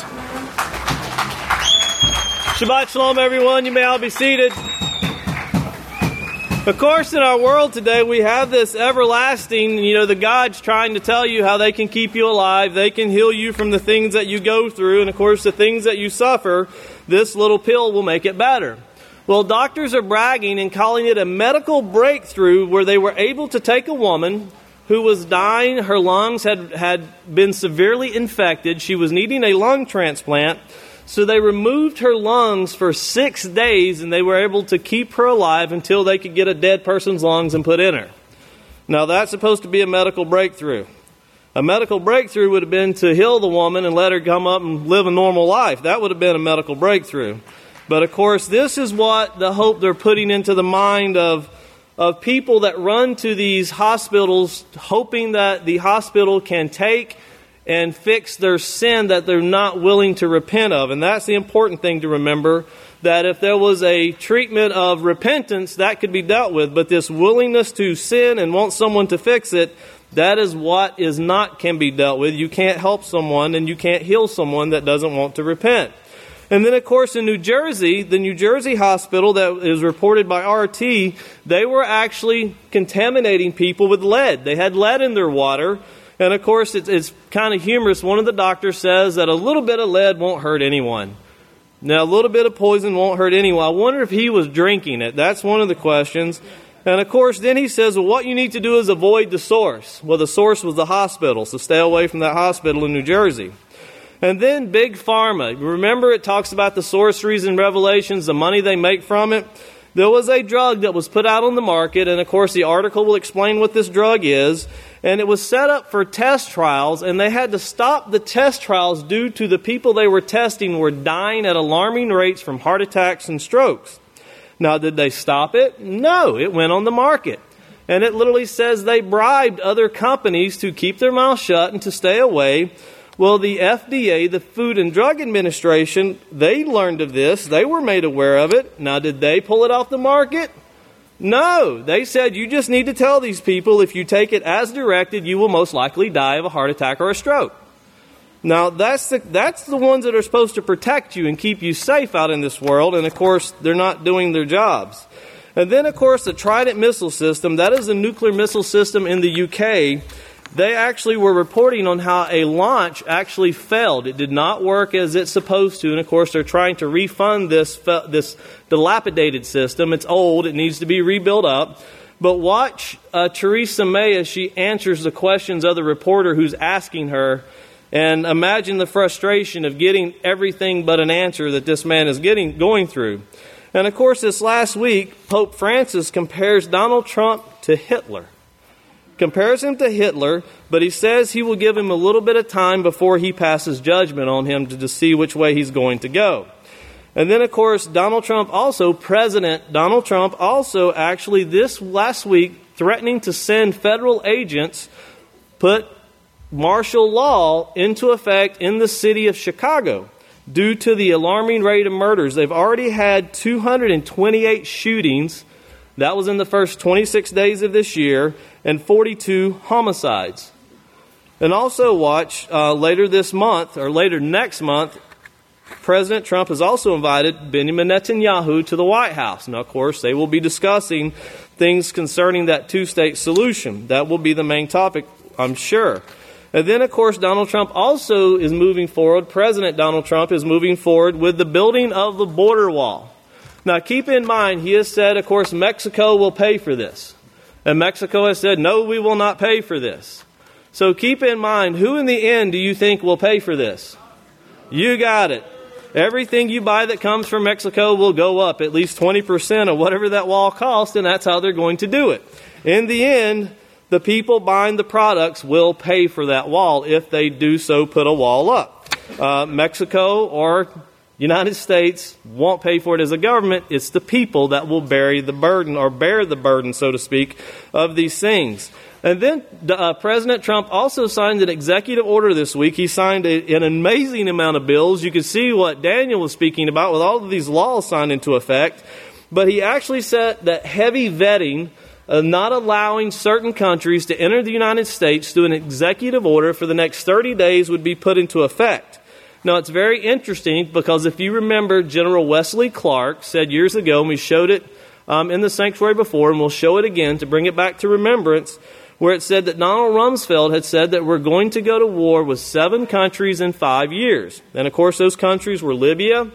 Shabbat Shalom, everyone. You may all be seated. Of course, in our world today, we have this everlasting, you know, the gods trying to tell you how they can keep you alive. They can heal you from the things that you go through. And, of course, the things that you suffer, this little pill will make it better. Well, doctors are bragging and calling it a medical breakthrough where they were able to take a woman who was dying. Her lungs had, had been severely infected. She was needing a lung transplant. So they removed her lungs for six days and they were able to keep her alive until they could get a dead person's lungs and put in her. Now, that's supposed to be a medical breakthrough. A medical breakthrough would have been to heal the woman and let her come up and live a normal life. That would have been a medical breakthrough. But, of course, this is what the hope they're putting into the mind of, of people that run to these hospitals, hoping that the hospital can take and fix their sin that they're not willing to repent of. And that's the important thing to remember, that if there was a treatment of repentance, that could be dealt with. But this willingness to sin and want someone to fix it, that is what is not can be dealt with. You can't help someone and you can't heal someone that doesn't want to repent. And then, of course, in New Jersey, the New Jersey hospital that is reported by R T, they were actually contaminating people with lead. They had lead in their water. And, of course, it's, it's kind of humorous. One of the doctors says that a little bit of lead won't hurt anyone. Now, a little bit of poison won't hurt anyone. I wonder if he was drinking it. That's one of the questions. And, of course, then he says, well, what you need to do is avoid the source. Well, the source was the hospital, so stay away from that hospital in New Jersey. And then Big Pharma. Remember, it talks about the sorceries and revelations, the money they make from it. There was a drug that was put out on the market, and of course the article will explain what this drug is. And it was set up for test trials, and they had to stop the test trials due to the people they were testing were dying at alarming rates from heart attacks and strokes. Now, did they stop it? No, it went on the market. And it literally says they bribed other companies to keep their mouth shut and to stay away. Well, the F D A, the Food and Drug Administration, they learned of this. They were made aware of it. Now, did they pull it off the market? No. They said, you just need to tell these people if you take it as directed, you will most likely die of a heart attack or a stroke. Now, that's the, that's the ones that are supposed to protect you and keep you safe out in this world. And, of course, they're not doing their jobs. And then, of course, the Trident missile system, that is a nuclear missile system in the U K. They actually were reporting on how a launch actually failed. It did not work as it's supposed to. And, of course, they're trying to refund this this dilapidated system. It's old. It needs to be rebuilt up. But watch uh, Theresa May as she answers the questions of the reporter who's asking her. And imagine the frustration of getting everything but an answer that this man is getting going through. And, of course, this last week, Pope Francis compares Donald Trump to Hitler. Compares him to Hitler, but he says he will give him a little bit of time before he passes judgment on him to, to see which way he's going to go. And then, of course, Donald Trump also, President Donald Trump also actually this last week threatening to send federal agents, put martial law into effect in the city of Chicago due to the alarming rate of murders. They've already had two hundred twenty-eight shootings. That was in the first twenty-six days of this year, and forty-two homicides. And also watch, uh, later this month, or later next month, President Trump has also invited Benjamin Netanyahu to the White House. Now, of course, they will be discussing things concerning that two-state solution. That will be the main topic, I'm sure. And then, of course, Donald Trump also is moving forward, President Donald Trump is moving forward with the building of the border wall. Now, keep in mind, he has said, of course, Mexico will pay for this. And Mexico has said, no, we will not pay for this. So keep in mind, who in the end do you think will pay for this? You got it. Everything you buy that comes from Mexico will go up at least twenty percent of whatever that wall costs, and that's how they're going to do it. In the end, the people buying the products will pay for that wall if they do so put a wall up. Uh, Mexico or United States won't pay for it as a government. It's the people that will bear the burden, or bear the burden, so to speak, of these things. And then uh, President Trump also signed an executive order this week. He signed a, an amazing amount of bills. You can see what Daniel was speaking about with all of these laws signed into effect. But he actually said that heavy vetting uh, not allowing certain countries to enter the United States through an executive order for the next thirty days would be put into effect. Now, it's very interesting because if you remember, General Wesley Clark said years ago, and we showed it um, in the sanctuary before, and we'll show it again to bring it back to remembrance, where it said that Donald Rumsfeld had said that we're going to go to war with seven countries in five years. And, of course, those countries were Libya,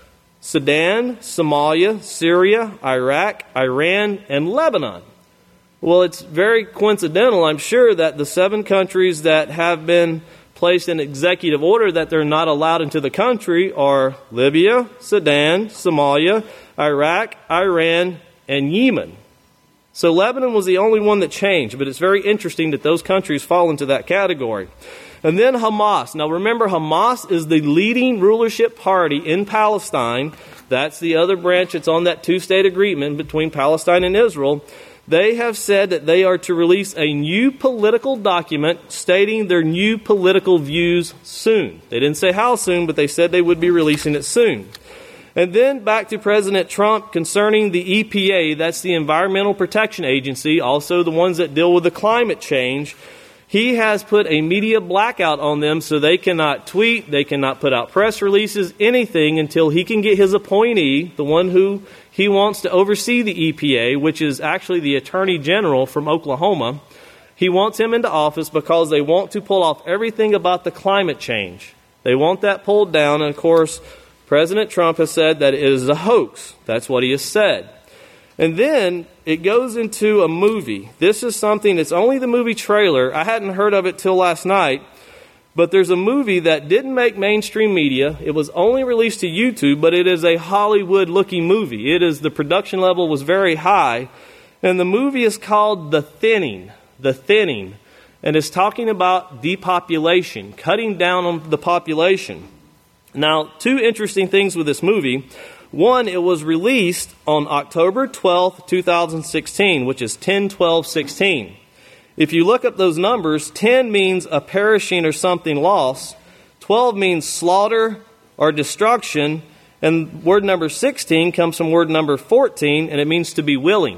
Sudan, Somalia, Syria, Iraq, Iran, and Lebanon. Well, it's very coincidental, I'm sure, that the seven countries that have been placed in executive order that they're not allowed into the country are Libya, Sudan, Somalia, Iraq, Iran, and Yemen. So Lebanon was the only one that changed, but it's very interesting that those countries fall into that category. And then Hamas. Now remember, Hamas is the leading rulership party in Palestine. That's the other branch that's on that two-state agreement between Palestine and Israel. They have said that they are to release a new political document stating their new political views soon. They didn't say how soon, but they said they would be releasing it soon. And then back to President Trump concerning the E P A, that's the Environmental Protection Agency, also the ones that deal with the climate change. He has put a media blackout on them so they cannot tweet, they cannot put out press releases, anything until he can get his appointee, the one who he wants to oversee the E P A, which is actually the Attorney General from Oklahoma. He wants him into office because they want to pull off everything about the climate change. They want that pulled down, and of course, President Trump has said that it is a hoax. That's what he has said. And then it goes into a movie. This is something that's only the movie trailer. I hadn't heard of it till last night. But there's a movie that didn't make mainstream media. It was only released to YouTube, but it is a Hollywood-looking movie. It is, the production level was very high. And the movie is called The Thinning. The Thinning. And it's talking about depopulation, cutting down on the population. Now, two interesting things with this movie. One, it was released on October twelfth, twenty sixteen, which is ten twelve sixteen. If you look up those numbers, ten means a perishing or something lost, twelve means slaughter or destruction, and word number sixteen comes from word number fourteen, and it means to be willing.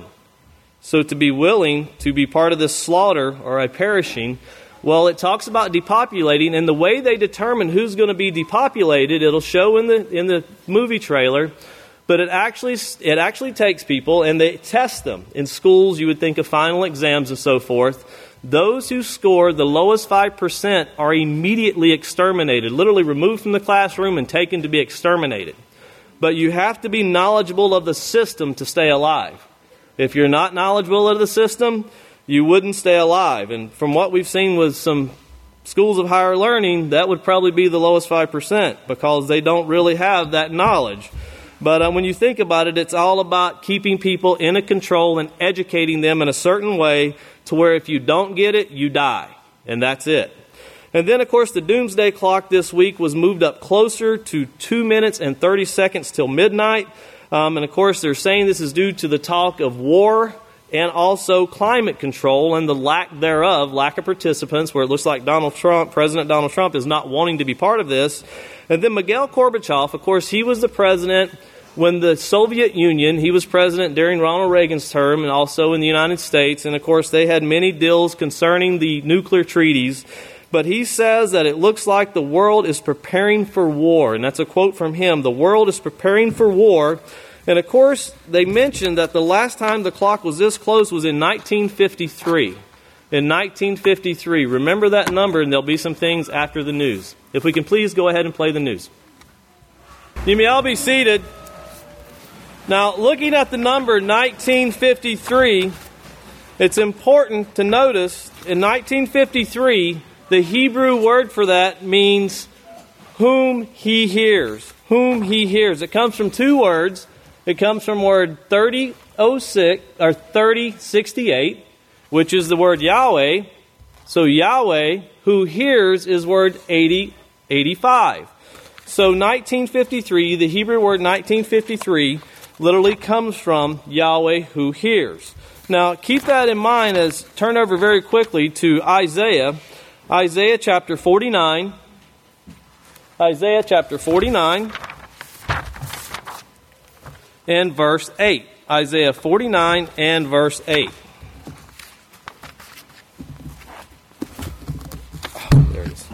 So to be willing to be part of this slaughter or a perishing, well, it talks about depopulating, and the way they determine who's going to be depopulated, it'll show in the in the movie trailer, but it actually it actually takes people and they test them. In schools, you would think of final exams and so forth. Those who score the lowest five percent are immediately exterminated, literally removed from the classroom and taken to be exterminated. But you have to be knowledgeable of the system to stay alive. If you're not knowledgeable of the system, you wouldn't stay alive. And from what we've seen with some schools of higher learning, that would probably be the lowest five percent because they don't really have that knowledge. But uh, when you think about it, it's all about keeping people in a control and educating them in a certain way to where if you don't get it, you die. And that's it. And then, of course, the doomsday clock this week was moved up closer to two minutes and thirty seconds till midnight. Um, and, of course, they're saying this is due to the talk of war and also climate control and the lack thereof, lack of participants, where it looks like Donald Trump, President Donald Trump, is not wanting to be part of this. And then Mikhail Gorbachev, of course, he was the president when the Soviet Union, he was president during Ronald Reagan's term and also in the United States. And, of course, they had many deals concerning the nuclear treaties. But he says that it looks like the world is preparing for war. And that's a quote from him. The world is preparing for war. And, of course, they mentioned that the last time the clock was this close was in nineteen fifty-three. In nineteen fifty-three. Remember that number, and there'll be some things after the news. If we can please go ahead and play the news. You may all be seated. Now, looking at the number nineteen fifty-three, it's important to notice in nineteen fifty-three, the Hebrew word for that means whom he hears. Whom he hears. It comes from two words. It comes from word thirty oh six or thirty sixty-eight, which is the word Yahweh. So Yahweh, who hears, is word eighty eighty-five. So nineteen fifty-three, the Hebrew word nineteen fifty-three, literally comes from Yahweh, who hears. Now keep that in mind as turn over very quickly to Isaiah. Isaiah chapter forty-nine. Isaiah chapter forty-nine. And verse eight. Isaiah forty-nine and verse eight. words.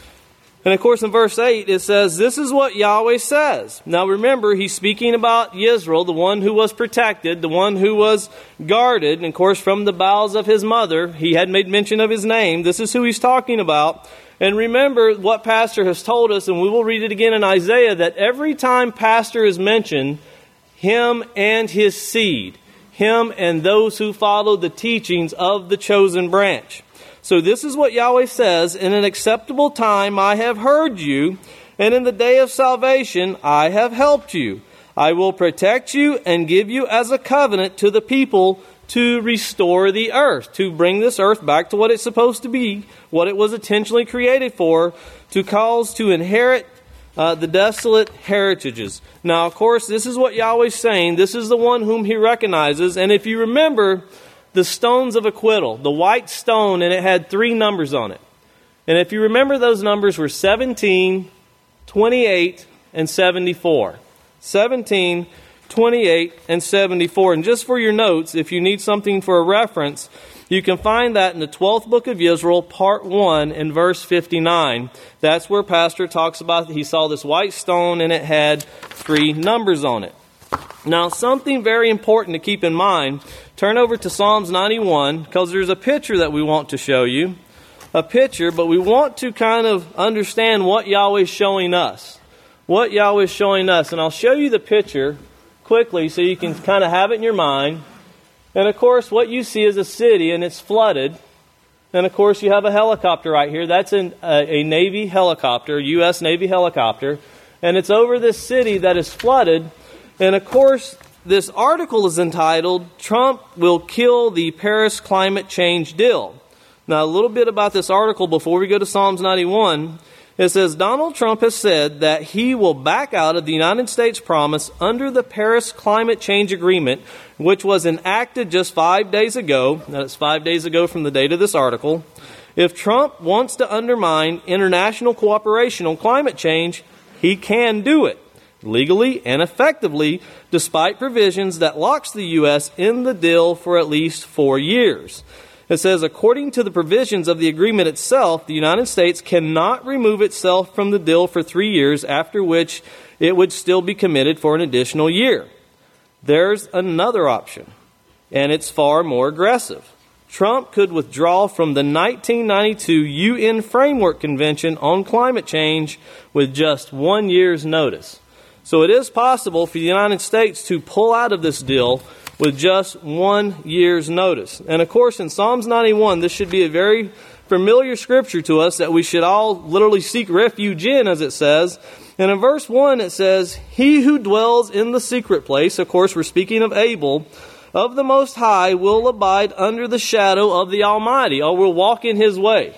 And of course in verse eight it says, this is what Yahweh says. Now remember, he's speaking about Israel, the one who was protected, the one who was guarded. And of course from the bowels of his mother, he had made mention of his name. This is who he's talking about. And remember what Pastor has told us, and we will read it again in Isaiah, that every time Pastor is mentioned, him and his seed, him and those who follow the teachings of the chosen branch. So this is what Yahweh says, in an acceptable time I have heard you, and in the day of salvation I have helped you. I will protect you and give you as a covenant to the people to restore the earth, to bring this earth back to what it's supposed to be, what it was intentionally created for, to cause to inherit uh, the desolate heritages. Now, of course, this is what Yahweh's saying. This is the one whom he recognizes. And if you remember, the stones of acquittal, the white stone, and it had three numbers on it. And if you remember, those numbers were seventeen, twenty-eight, and seventy-four. seventeen, twenty-eight, and seventy-four. And just for your notes, if you need something for a reference, you can find that in the twelfth book of Israel, part one, in verse fifty-nine. That's where Pastor talks about he saw this white stone and it had three numbers on it. Now, something very important to keep in mind, turn over to Psalms ninety-one, because there's a picture that we want to show you. A picture, but we want to kind of understand what Yahweh's showing us. What Yahweh's showing us. And I'll show you the picture quickly so you can kind of have it in your mind. And of course, what you see is a city, and it's flooded. And of course, you have a helicopter right here. That's an, a, a Navy helicopter, U S Navy helicopter. And it's over this city that is flooded. And of course, this article is entitled, Trump Will Kill the Paris Climate Change Deal. Now, a little bit about this article before we go to Psalms ninety-one. It says, Donald Trump has said that he will back out of the United States promise under the Paris Climate Change Agreement, which was enacted just five days ago. That's five days ago from the date of this article. If Trump wants to undermine international cooperation on climate change, he can do it, legally and effectively, despite provisions that locks the U S in the deal for at least four years. It says, according to the provisions of the agreement itself, the United States cannot remove itself from the deal for three years, after which it would still be committed for an additional year. There's another option, and it's far more aggressive. Trump could withdraw from the nineteen ninety-two U N Framework Convention on Climate Change with just one year's notice. So it is possible for the United States to pull out of this deal with just one year's notice. And of course, in Psalms ninety-one, this should be a very familiar scripture to us that we should all literally seek refuge in, as it says. And in verse one, it says, he who dwells in the secret place, of course, we're speaking of Abel, of the Most High will abide under the shadow of the Almighty, or will walk in his way.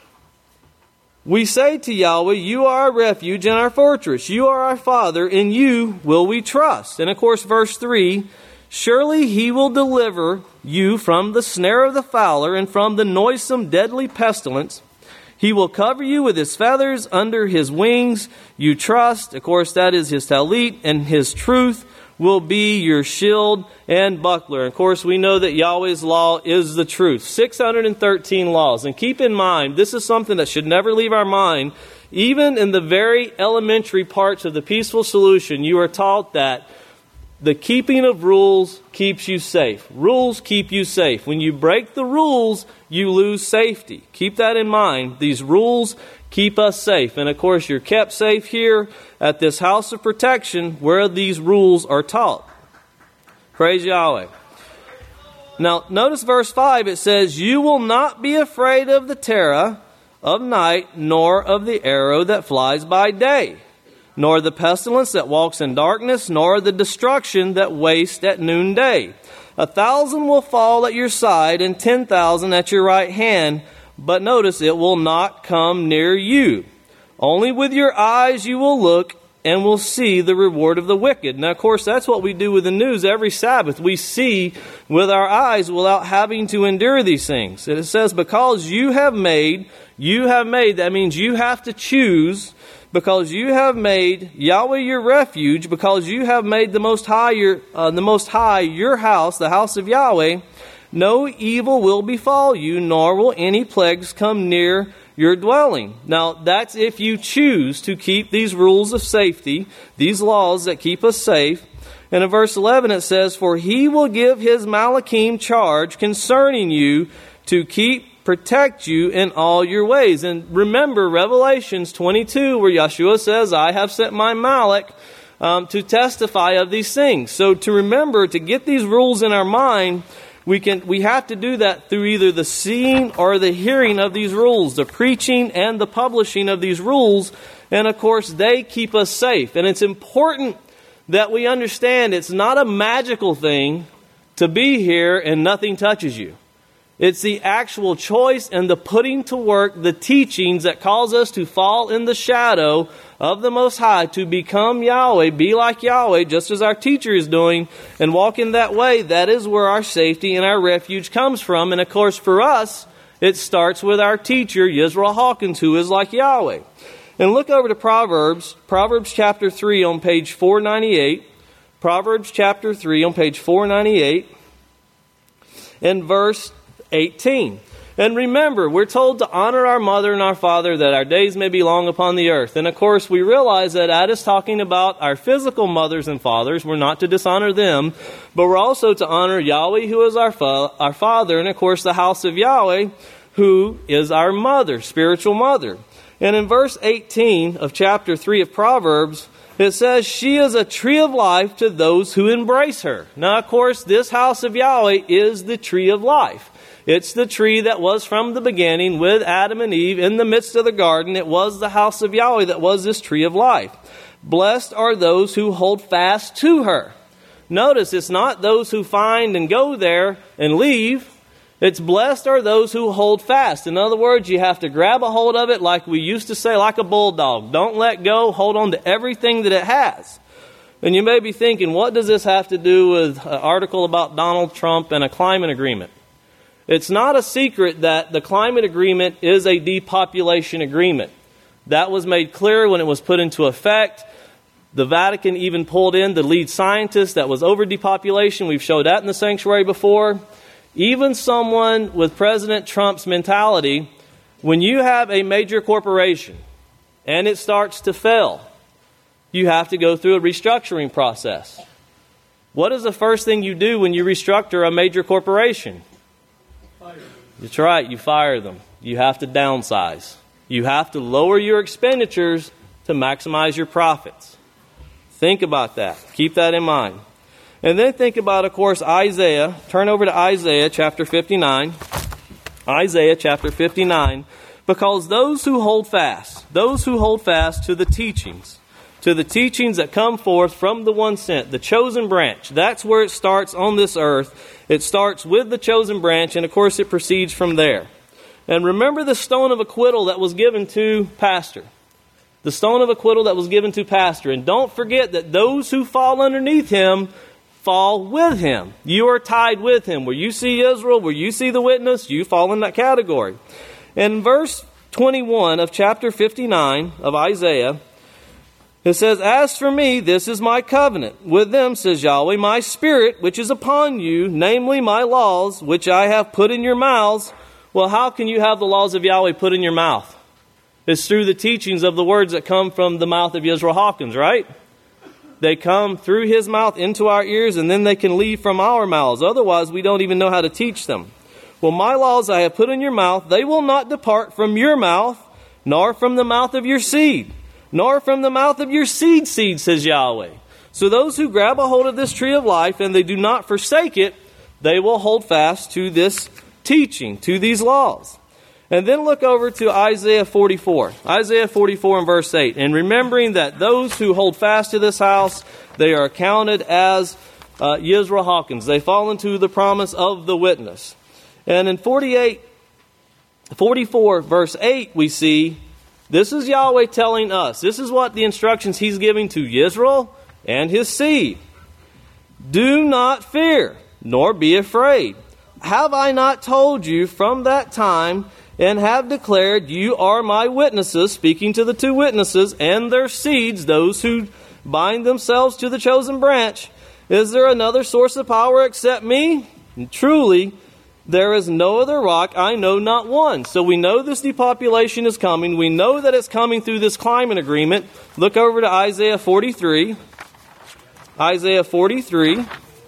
We say to Yahweh, you are our refuge and our fortress. You are our Father, in you will we trust. And of course, verse three, surely he will deliver you from the snare of the fowler and from the noisome deadly pestilence. He will cover you with his feathers, under his wings you trust. Of course, that is his talit, and his truth will be your shield and buckler. Of course, we know that Yahweh's law is the truth. six hundred thirteen laws. And keep in mind, this is something that should never leave our mind. Even in the very elementary parts of the Peaceful Solution, you are taught that the keeping of rules keeps you safe. Rules keep you safe. When you break the rules, you lose safety. Keep that in mind. These rules keep us safe. And of course, you're kept safe here at this house of protection where these rules are taught. Praise Yahweh. Now, notice verse five. It says, you will not be afraid of the terror of night, nor of the arrow that flies by day, nor the pestilence that walks in darkness, nor the destruction that wastes at noonday. A thousand will fall at your side, and ten thousand at your right hand, but notice, it will not come near you. Only with your eyes you will look and will see the reward of the wicked. Now, of course, that's what we do with the news every Sabbath. We see with our eyes without having to endure these things. And it says, because you have made, you have made, that means you have to choose, because you have made Yahweh your refuge, because you have made the Most High your, uh, the Most High your house, the house of Yahweh, no evil will befall you, nor will any plagues come near your dwelling. Now, that's if you choose to keep these rules of safety, these laws that keep us safe. And in verse eleven it says, for he will give his malachim charge concerning you to keep, protect you in all your ways. And remember Revelations twenty-two, where Yeshua says, I have sent my malach um, to testify of these things. So to remember, to get these rules in our mind, we can we have to do that through either the seeing or the hearing of these rules, the preaching and the publishing of these rules. And of course, they keep us safe. And it's important that we understand it's not a magical thing to be here and nothing touches you. It's the actual choice and the putting to work, the teachings that cause us to fall in the shadow of the Most High, to become Yahweh, be like Yahweh, just as our teacher is doing, and walk in that way. That is where our safety and our refuge comes from. And of course, for us, it starts with our teacher, Yisrael Hawkins, who is like Yahweh. And look over to Proverbs, Proverbs chapter three on page four ninety-eight. Proverbs chapter three on page four ninety-eight and verse eighteen. And remember, we're told to honor our mother and our father, that our days may be long upon the earth. And of course, we realize that that is talking about our physical mothers and fathers. We're not to dishonor them, but we're also to honor Yahweh, who is our, fa- our father, and of course the house of Yahweh, who is our mother, spiritual mother. And in verse eighteen of chapter three of Proverbs, it says, she is a tree of life to those who embrace her. Now, of course, this house of Yahweh is the tree of life. It's the tree that was from the beginning with Adam and Eve in the midst of the garden. It was the house of Yahweh that was this tree of life. Blessed are those who hold fast to her. Notice, it's not those who find and go there and leave. It's blessed are those who hold fast. In other words, you have to grab a hold of it, like we used to say, like a bulldog. Don't let go. Hold on to everything that it has. And you may be thinking, what does this have to do with an article about Donald Trump and a climate agreement? It's not a secret that the climate agreement is a depopulation agreement. That was made clear when it was put into effect. The Vatican even pulled in the lead scientist that was over depopulation. We've showed that in the sanctuary before. Even someone with President Trump's mentality, when you have a major corporation and it starts to fail, you have to go through a restructuring process. What is the first thing you do when you restructure a major corporation? Fire. That's right, you fire them. You have to downsize. You have to lower your expenditures to maximize your profits. Think about that. Keep that in mind. And then think about, of course, Isaiah. Turn over to Isaiah chapter fifty-nine. Isaiah chapter fifty-nine. Because those who hold fast, those who hold fast to the teachings, to the teachings that come forth from the one sent, the chosen branch, that's where it starts on this earth. It starts with the chosen branch, and of course it proceeds from there. And remember the stone of acquittal that was given to Pastor. The stone of acquittal that was given to Pastor. And don't forget that those who fall underneath him fall with him. You are tied with him. Where you see Israel, where you see the witness, you fall in that category. In verse twenty-one of chapter fifty-nine of Isaiah, it says, as for me, this is my covenant with them, says Yahweh, my spirit, which is upon you, namely my laws, which I have put in your mouths. Well, how can you have the laws of Yahweh put in your mouth? It's through the teachings of the words that come from the mouth of Yisrael Hawkins, right? They come through his mouth into our ears, and then they can leave from our mouths. Otherwise, we don't even know how to teach them. Well, my laws I have put in your mouth, they will not depart from your mouth, nor from the mouth of your seed, nor from the mouth of your seed seed, says Yahweh. So those who grab a hold of this tree of life and they do not forsake it, they will hold fast to this teaching, to these laws. And then look over to Isaiah forty-four. Isaiah forty-four and verse eight. And remembering that those who hold fast to this house, they are counted as uh, Yisrael Hawkins. They fall into the promise of the witness. And in forty-eight, forty-four verse eight, we see, this is Yahweh telling us. This is what the instructions he's giving to Yisrael and his seed. Do not fear, nor be afraid. Have I not told you from that time, and have declared, you are my witnesses, speaking to the two witnesses and their seeds, those who bind themselves to the chosen branch. Is there another source of power except me? And truly, There is no other rock, I know not one. So we know this depopulation is coming. We know that it's coming through this climate agreement. Look over to Isaiah forty-three. Isaiah forty-three,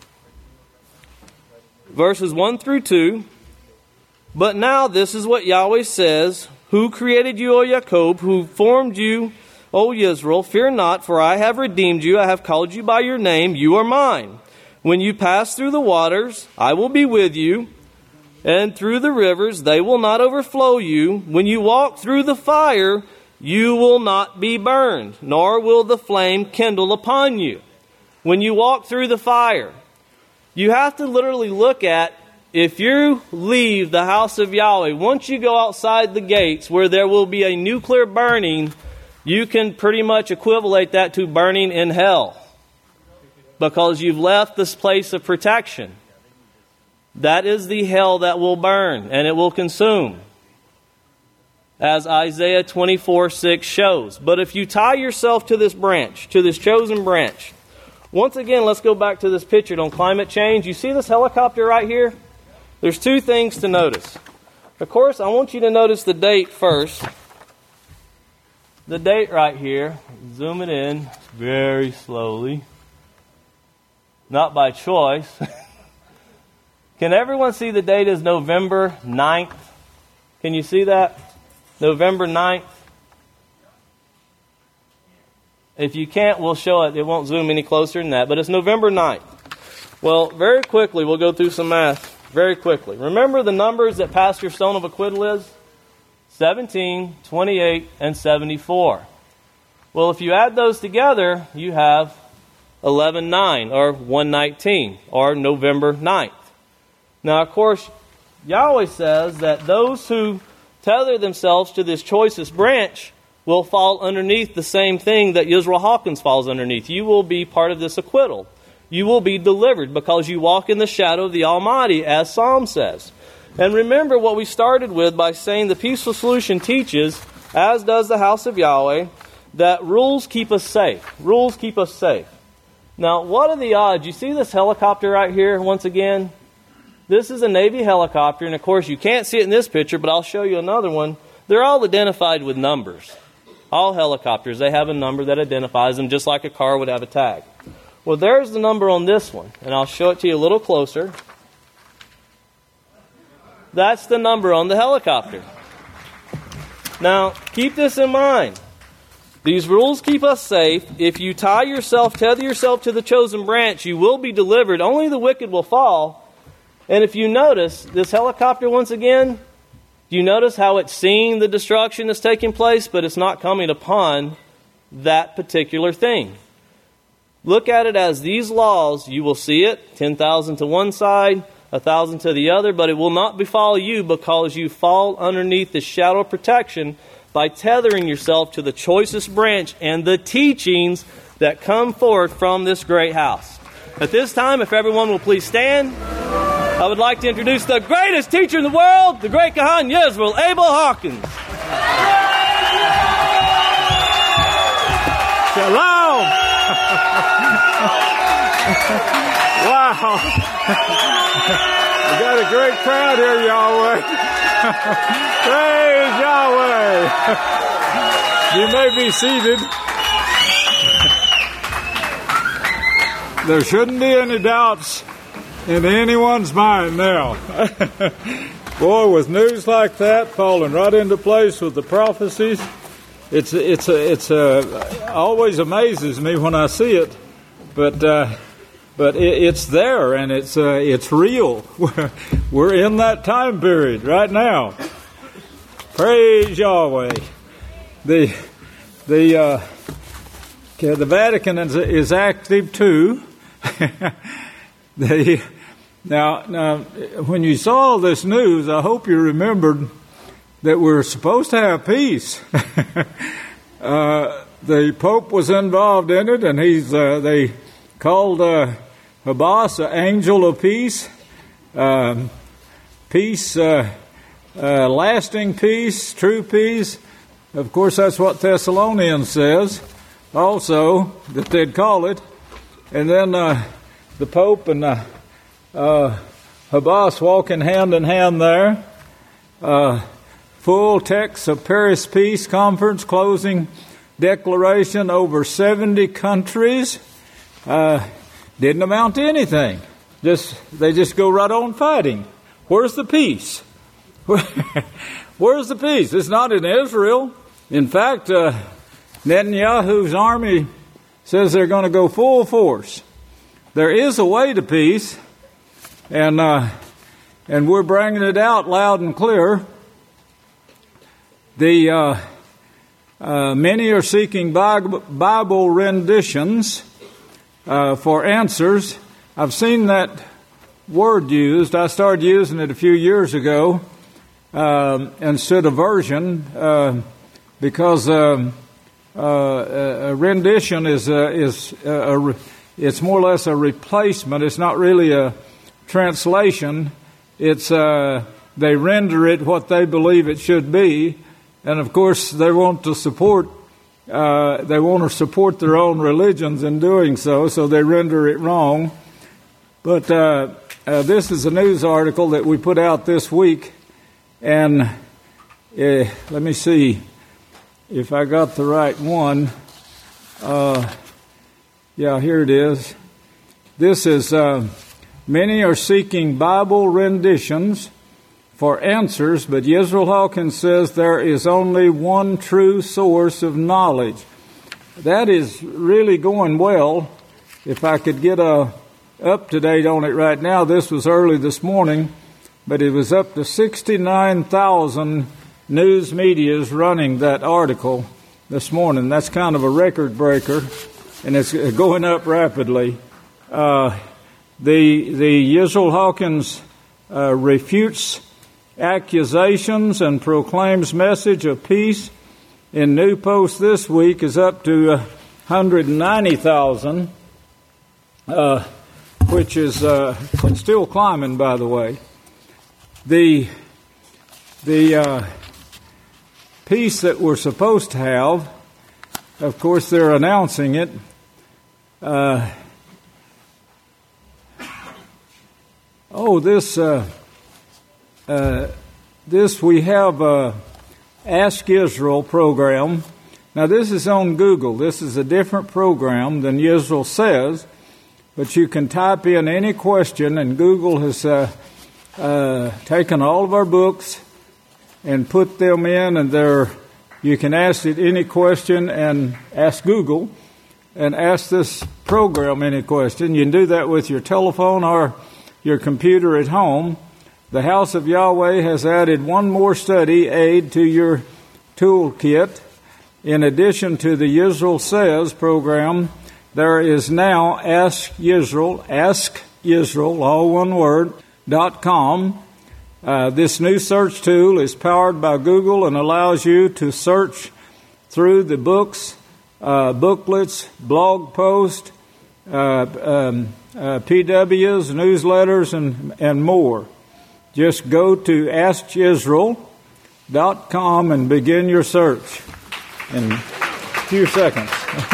verses one through two. But now this is what Yahweh says, who created you, O Jacob, who formed you, O Israel, fear not, for I have redeemed you, I have called you by your name, you are mine. When you pass through the waters, I will be with you, and through the rivers, they will not overflow you. When you walk through the fire, you will not be burned, nor will the flame kindle upon you. When you walk through the fire, you have to literally look at, if you leave the house of Yahweh, once you go outside the gates where there will be a nuclear burning, you can pretty much equivalent that to burning in hell, because you've left this place of protection. That is the hell that will burn, and it will consume, as Isaiah twenty-four six shows. But if you tie yourself to this branch, to this chosen branch, once again, let's go back to this picture on climate change. You see this helicopter right here? There's two things to notice. Of course, I want you to notice the date first. The date right here. Zoom it in very slowly. Not by choice. Can everyone see the date is November ninth? Can you see that? November ninth. If you can't, we'll show it. It won't zoom any closer than that. But it's November ninth. Well, very quickly, we'll go through some math. Very quickly. Remember the numbers that Pastor Stone of Acquittal is? seventeen, twenty-eight, and seventy-four. Well, if you add those together, you have eleven nine, or one nineteen, or November ninth. Now, of course, Yahweh says that those who tether themselves to this choicest branch will fall underneath the same thing that Israel Hawkins falls underneath. You will be part of this acquittal. You will be delivered because you walk in the shadow of the Almighty, as Psalm says. And remember what we started with by saying the Peaceful Solution teaches, as does the House of Yahweh, that rules keep us safe. Rules keep us safe. Now, what are the odds? You see this helicopter right here once again? This is a Navy helicopter, and of course you can't see it in this picture, but I'll show you another one. They're all identified with numbers. All helicopters, they have a number that identifies them, just like a car would have a tag. Well, there's the number on this one, and I'll show it to you a little closer. That's the number on the helicopter. Now, keep this in mind. These rules keep us safe. If you tie yourself, tether yourself to the chosen branch, you will be delivered. Only the wicked will fall. And if you notice, this helicopter once again, do you notice how it's seeing the destruction that's taking place, but it's not coming upon that particular thing? Look at it as these laws, you will see it, ten thousand to one side, one thousand to the other, but it will not befall you because you fall underneath the shadow of protection by tethering yourself to the choicest branch and the teachings that come forth from this great house. At this time, if everyone will please stand, I would like to introduce the greatest teacher in the world, the great Kahan Yisrael Abel Hawkins. Shalom! Wow! We got a great crowd here, Yahweh. Praise Yahweh! You may be seated. There shouldn't be any doubts in anyone's mind now. Boy, with news like that falling right into place with the prophecies, it's it's a, it's a, always amazes me when I see it, but uh, but it, it's there and it's uh, it's real. We're in that time period right now. Praise Yahweh. The the uh, the Vatican is, is active too. They, now, now, when you saw this news, I hope you remembered that we're supposed to have peace. uh, the Pope was involved in it, and he's uh, they called uh, Abbas an angel of peace, um, peace, uh, uh, lasting peace, true peace. Of course, that's what Thessalonians says also, that they'd call it. And then uh, the Pope and uh, uh, Hamas walking hand in hand there. Uh, full text of Paris Peace Conference closing declaration over seventy countries. Uh, didn't amount to anything. Just they just go right on fighting. Where's the peace? Where's the peace? It's not in Israel. In fact, uh, Netanyahu's army says they're going to go full force. There is a way to peace, and uh, and we're bringing it out loud and clear. The uh, uh, many are seeking Bible renditions uh, for answers. I've seen that word used. I started using it a few years ago um, instead of version uh, because um, uh, a rendition is a, is a, a, it's more or less a replacement. It's not really a translation. It's uh, they render it what they believe it should be, and of course they want to support. Uh, they want to support their own religions in doing so, so they render it wrong. But uh, uh, this is a news article that we put out this week, and uh, let me see if I got the right one. Uh, yeah, here it is. This is, uh, many are seeking Bible renditions for answers, but Yisrael Hawkins says there is only one true source of knowledge. That is really going well. If I could get a up to date on it right now. This was early this morning, but it was up to sixty-nine thousand news medias running that article this morning. That's kind of a record breaker, and it's going up rapidly. Uh, the the Yisrael Hawkins uh, refutes accusations and proclaims message of peace in New Post this week is up to one hundred ninety thousand. Uh, which is uh, still climbing, by the way. The the uh, peace that we're supposed to have, of course, they're announcing it. Uh, oh, this uh, uh, this we have a Ask Israel program. Now, this is on Google. This is a different program than Israel Says. But you can type in any question, and Google has uh, uh, taken all of our books and put them in, and there you can ask it any question and ask Google and ask this program any question. You can do that with your telephone or your computer at home. The House of Yahweh has added one more study aid to your toolkit. In addition to the Yisrael Says program, there is now Ask Yisrael, Ask Yisrael, all one word, dot com. Uh, this new search tool is powered by Google and allows you to search through the books, uh, booklets, blog posts, uh, um, uh, P Ws, newsletters, and, and more. Just go to ask yisrael dot com and begin your search in a few seconds.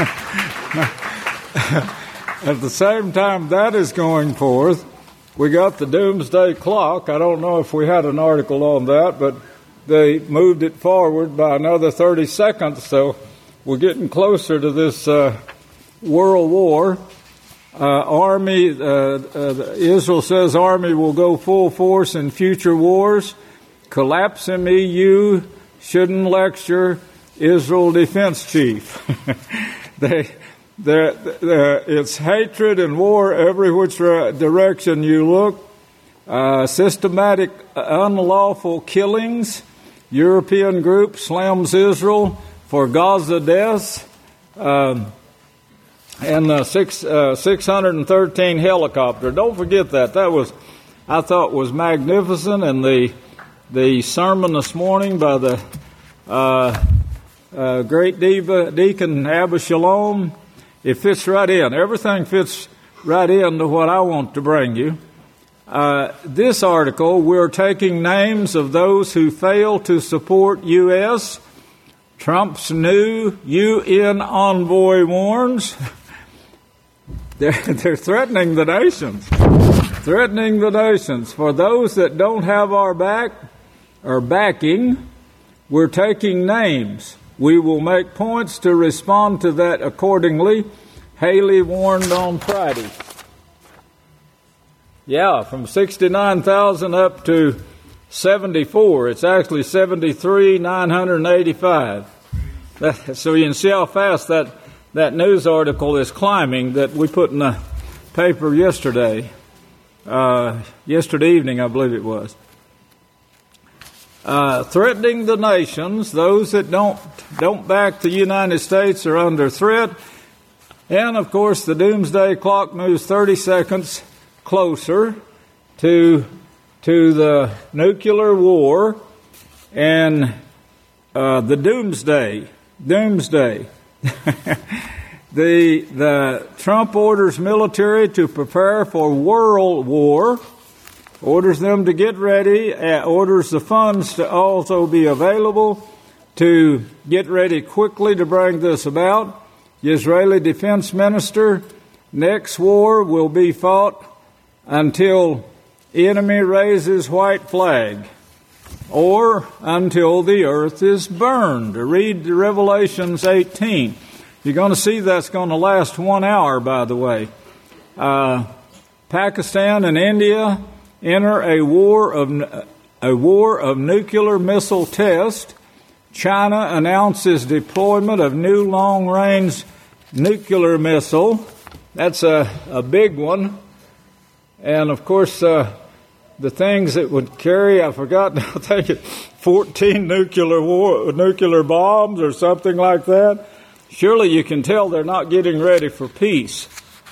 At the same time that is going forth, we got the doomsday clock. I don't know if we had an article on that, but they moved it forward by another thirty seconds, so we're getting closer to this uh, world war. Uh, army, uh, uh, Israel says army will go full force in future wars. Collapsing E U shouldn't lecture Israel defense chief. they... There, there, it's hatred and war every which direction you look. Uh, systematic, unlawful killings. European group slams Israel for Gaza deaths. Um, and uh, six, uh, six hundred thirteen helicopter. Don't forget that. That was, I thought, was magnificent. And the the sermon this morning by the uh, uh, great diva, Deacon Abba Shalom. It fits right in. Everything fits right into what I want to bring you. Uh, this article, we're taking names of those who fail to support U S Trump's new U N envoy warns. They're, they're threatening the nations. threatening the nations. For those that don't have our back or backing, we're taking names. We will make points to respond to that accordingly. Haley warned on Friday. Yeah, from sixty-nine thousand up to seventy-four. It's actually seventy-three thousand nine hundred eighty-five. That, so you can see how fast that, that news article is climbing that we put in the paper yesterday. Uh, yesterday evening, I believe it was. Uh, threatening the nations, those that don't don't back the United States are under threat. And, of course, the doomsday clock moves thirty seconds closer to to the nuclear war and uh, the doomsday. Doomsday. the the Trump orders military to prepare for world war, orders them to get ready, uh, orders the funds to also be available to get ready quickly to bring this about. The Israeli defense minister, next war will be fought until enemy raises white flag, or until the earth is burned. Read Revelations eighteen. You're going to see that's going to last one hour, by the way. Uh, Pakistan and India enter a war of a war of nuclear missile test. China announces deployment of new long-range nuclear missile. That's a, a big one. And, of course, uh, the things that would carry, I forgot, I think it, fourteen nuclear war, nuclear bombs or something like that. Surely you can tell they're not getting ready for peace.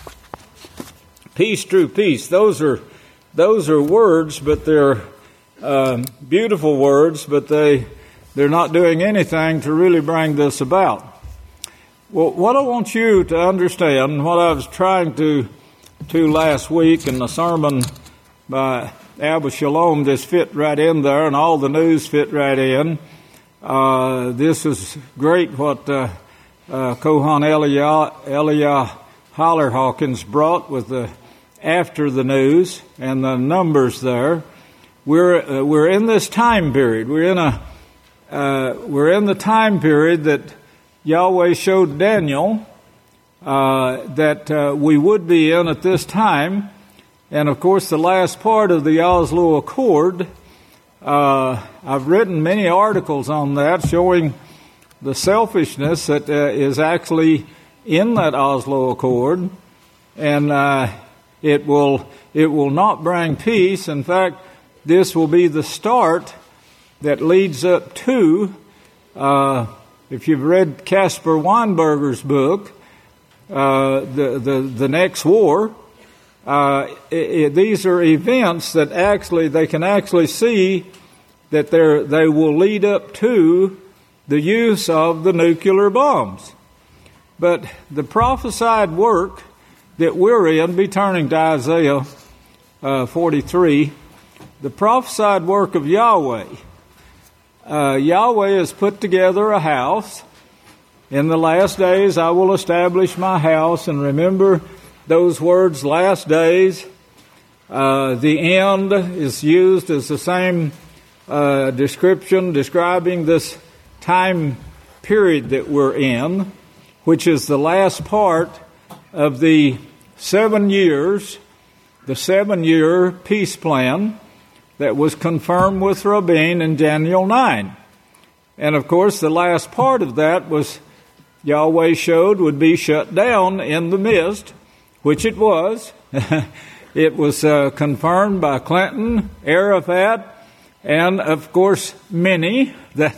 Peace, true peace. Those are those are words, but they're uh, beautiful words, but they they're not doing anything to really bring this about. Well, what I want you to understand, what I was trying to to last week, and the sermon by Abba Shalom just fit right in there, and all the news fit right in. Uh, this is great what uh, uh, Kohan Eliah, Eliah Holler Hawkins brought with the after the news and the numbers there. We're uh, we're in this time period. We're in a uh, we're in the time period that Yahweh showed Daniel uh, that uh, we would be in at this time. And, of course, the last part of the Oslo Accord, uh, I've written many articles on that showing the selfishness that uh, is actually in that Oslo Accord. And uh, it will it will not bring peace. In fact, this will be the start that leads up to, uh, if you've read Caspar Weinberger's book, uh, the, the, the next war, Uh, it, it, these are events that actually they can actually see that they they will lead up to the use of the nuclear bombs. But the prophesied work that we're in, be turning to Isaiah uh, forty-three, the prophesied work of Yahweh. Uh, Yahweh has put together a house. In the last days I will establish my house, and remember those words, last days. Uh, the end is used as the same uh, description describing this time period that we're in, which is the last part of the seven years, the seven-year peace plan that was confirmed with Rabin in Daniel nine. And, of course, the last part of that was Yahweh showed would be shut down in the midst, which it was. It was uh, confirmed by Clinton, Arafat, and, of course, many. That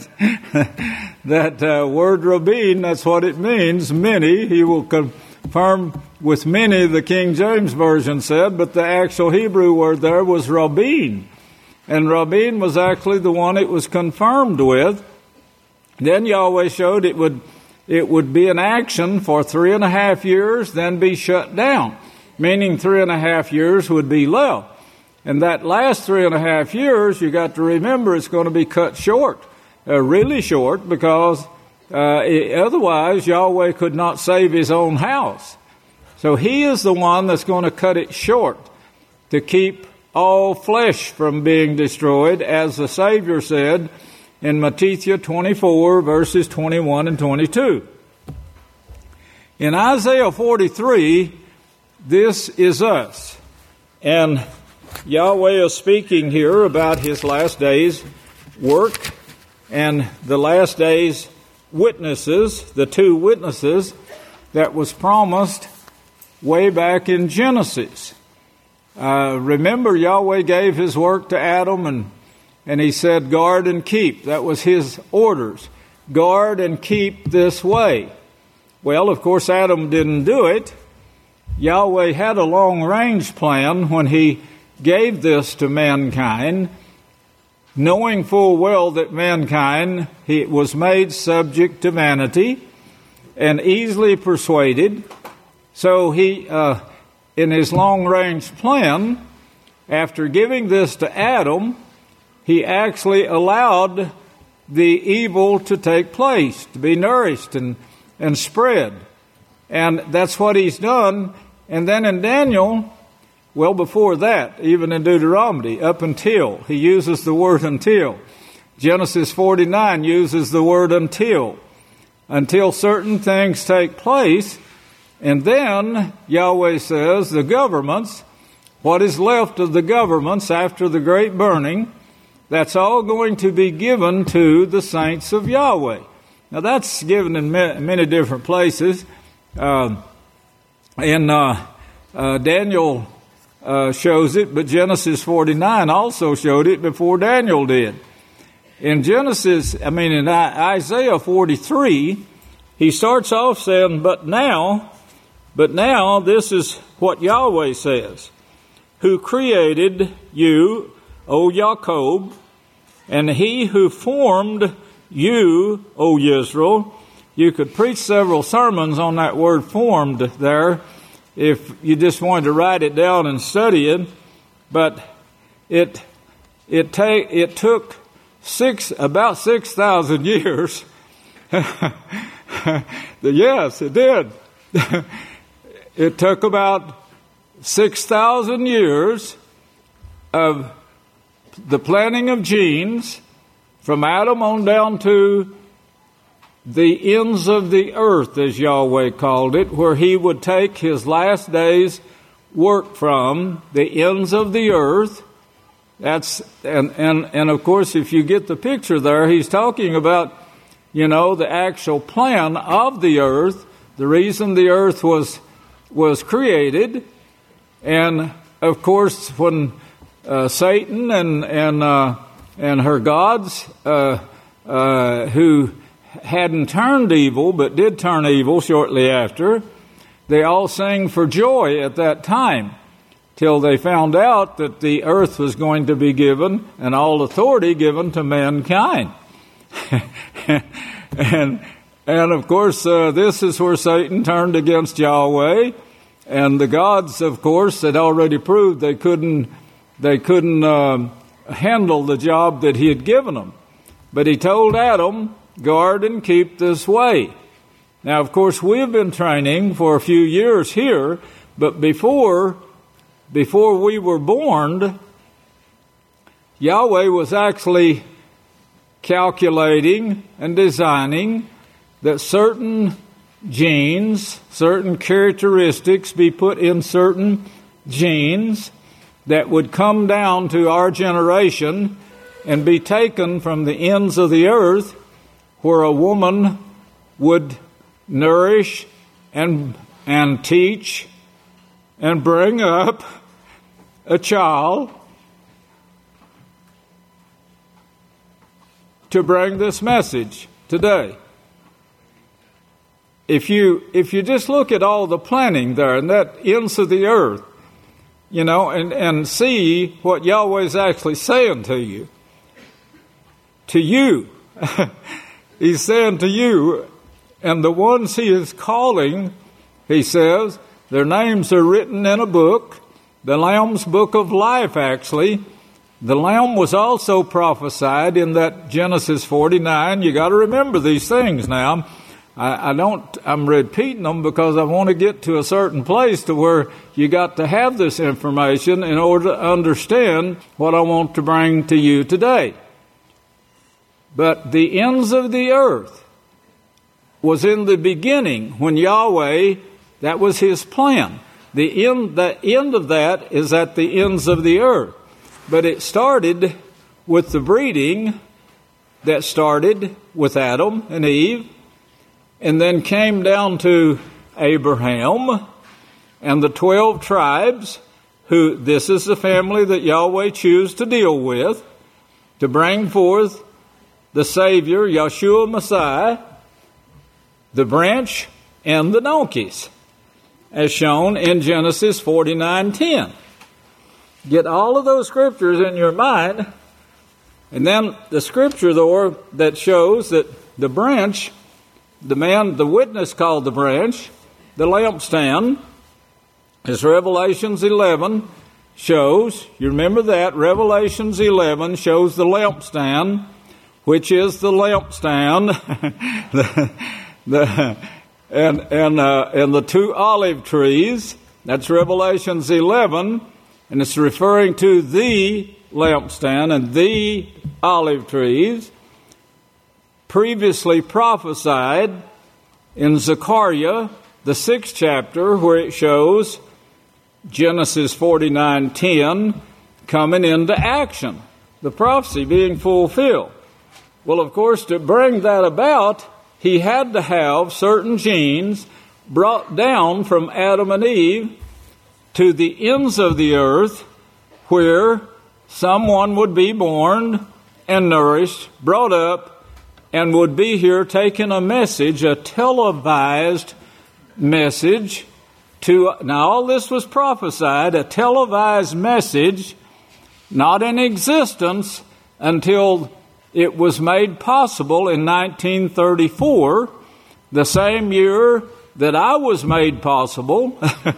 that uh, word Rabin, that's what it means, many. He will confirm with many, the King James Version said, but the actual Hebrew word there was Rabin. And Rabin was actually the one it was confirmed with. Then Yahweh showed it would It would be in action for three and a half years, then be shut down, meaning three and a half years would be left. And that last three and a half years, you got to remember, it's going to be cut short, uh, really short, because uh, it, otherwise Yahweh could not save his own house. So he is the one that's going to cut it short. to keep all flesh from being destroyed, as the Savior said in Matthew twenty-four, verses twenty-one and twenty-two. In Isaiah forty-three, this is us. And Yahweh is speaking here about his last days' work and the last days' witnesses, the two witnesses that was promised way back in Genesis. Uh, remember, Yahweh gave his work to Adam, and, and he said, guard and keep. That was his orders. Guard and keep this way. Well, of course, Adam didn't do it. Yahweh had a long-range plan when he gave this to mankind, knowing full well that mankind he was made subject to vanity and easily persuaded. So he, uh, in his long-range plan, after giving this to Adam, he actually allowed the evil to take place, to be nourished and, and spread. And that's what he's done. And then in Daniel, well, before that, even in Deuteronomy, up until, he uses the word until. Genesis forty-nine uses the word until. Until certain things take place. And then Yahweh says the governments, what is left of the governments after the great burning, that's all going to be given to the saints of Yahweh. Now that's given in many different places. Uh, in uh, uh, Daniel uh, shows it, but Genesis forty-nine also showed it before Daniel did. In Genesis, I mean in Isaiah forty-three, he starts off saying, but now, but now this is what Yahweh says, who created you, O Jacob, and he who formed you, O Israel. You could preach several sermons on that word formed there if you just wanted to write it down and study it. But it it take it took six about six thousand years. Yes, it did. It took about six thousand years of the planting of genes from Adam on down to the ends of the earth, as Yahweh called it, where he would take his last days' work from, the ends of the earth. That's and, and, and of course, if you get the picture there, he's talking about, you know, the actual plan of the earth, the reason the earth was was created. And of course, when uh, Satan and and uh, and her gods, uh, uh, who hadn't turned evil but did turn evil shortly after, they all sang for joy at that time, till they found out that the earth was going to be given and all authority given to mankind. and and of course, uh, this is where Satan turned against Yahweh, and the gods, of course, had already proved they couldn't they couldn't uh, handle the job that he had given them. But he told Adam, guard and keep this way. Now, of course, we've been training for a few years here, but before before we were born, Yahweh was actually calculating and designing that certain genes, certain characteristics be put in certain genes that would come down to our generation and be taken from the ends of the earth, where a woman would nourish and and teach and bring up a child to bring this message today. If you if you just look at all the planning there and that ends of the earth, you know, and, and see what Yahweh is actually saying to you, to you. He's saying to you, and the ones he is calling, he says, their names are written in a book, the Lamb's book of life, actually. The Lamb was also prophesied in that Genesis forty-nine. You got to remember these things now. I, I don't, I'm repeating them because I want to get to a certain place to where you got to have this information in order to understand what I want to bring to you today. But the ends of the earth was in the beginning when Yahweh, that was his plan. The end, the end of that is at the ends of the earth. But it started with the breeding that started with Adam and Eve, and then came down to Abraham and the twelve tribes, who this is the family that Yahweh chose to deal with, to bring forth the Savior, Yeshua Messiah, the branch, and the donkeys, as shown in Genesis forty-nine ten. Get all of those scriptures in your mind, and then the scripture, though, that shows that the branch, the man, the witness called the branch, the lampstand, as Revelations eleven shows. You remember that? Revelations eleven shows the lampstand, which is the lampstand, the, the, and and uh, and the two olive trees. That's Revelations eleven, and it's referring to the lampstand and the olive trees, previously prophesied in Zechariah, the sixth chapter, where it shows Genesis forty-nine ten coming into action, the prophecy being fulfilled. Well, of course, to bring that about, he had to have certain genes brought down from Adam and Eve to the ends of the earth, where someone would be born and nourished, brought up, and would be here taking a message, a televised message to, now all this was prophesied, a televised message, not in existence until it was made possible in nineteen thirty-four, the same year that I was made possible,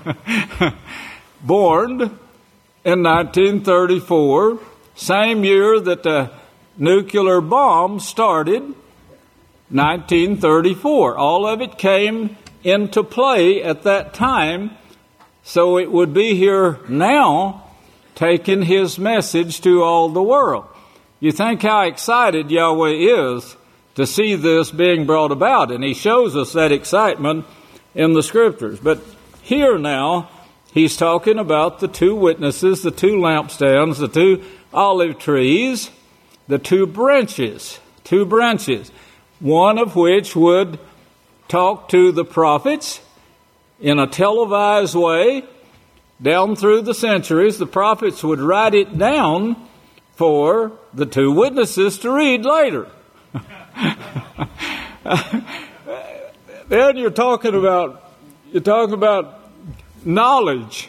born in nineteen thirty-four, same year that the nuclear bomb started, nineteen thirty-four. All of it came into play at that time, so it would be here now taking his message to all the world. You think how excited Yahweh is to see this being brought about, and he shows us that excitement in the scriptures. But here now, he's talking about the two witnesses, the two lampstands, the two olive trees, the two branches, two branches, one of which would talk to the prophets in a televised way. Down through the centuries, the prophets would write it down for the two witnesses to read later. Then you're talking about you're talking about knowledge.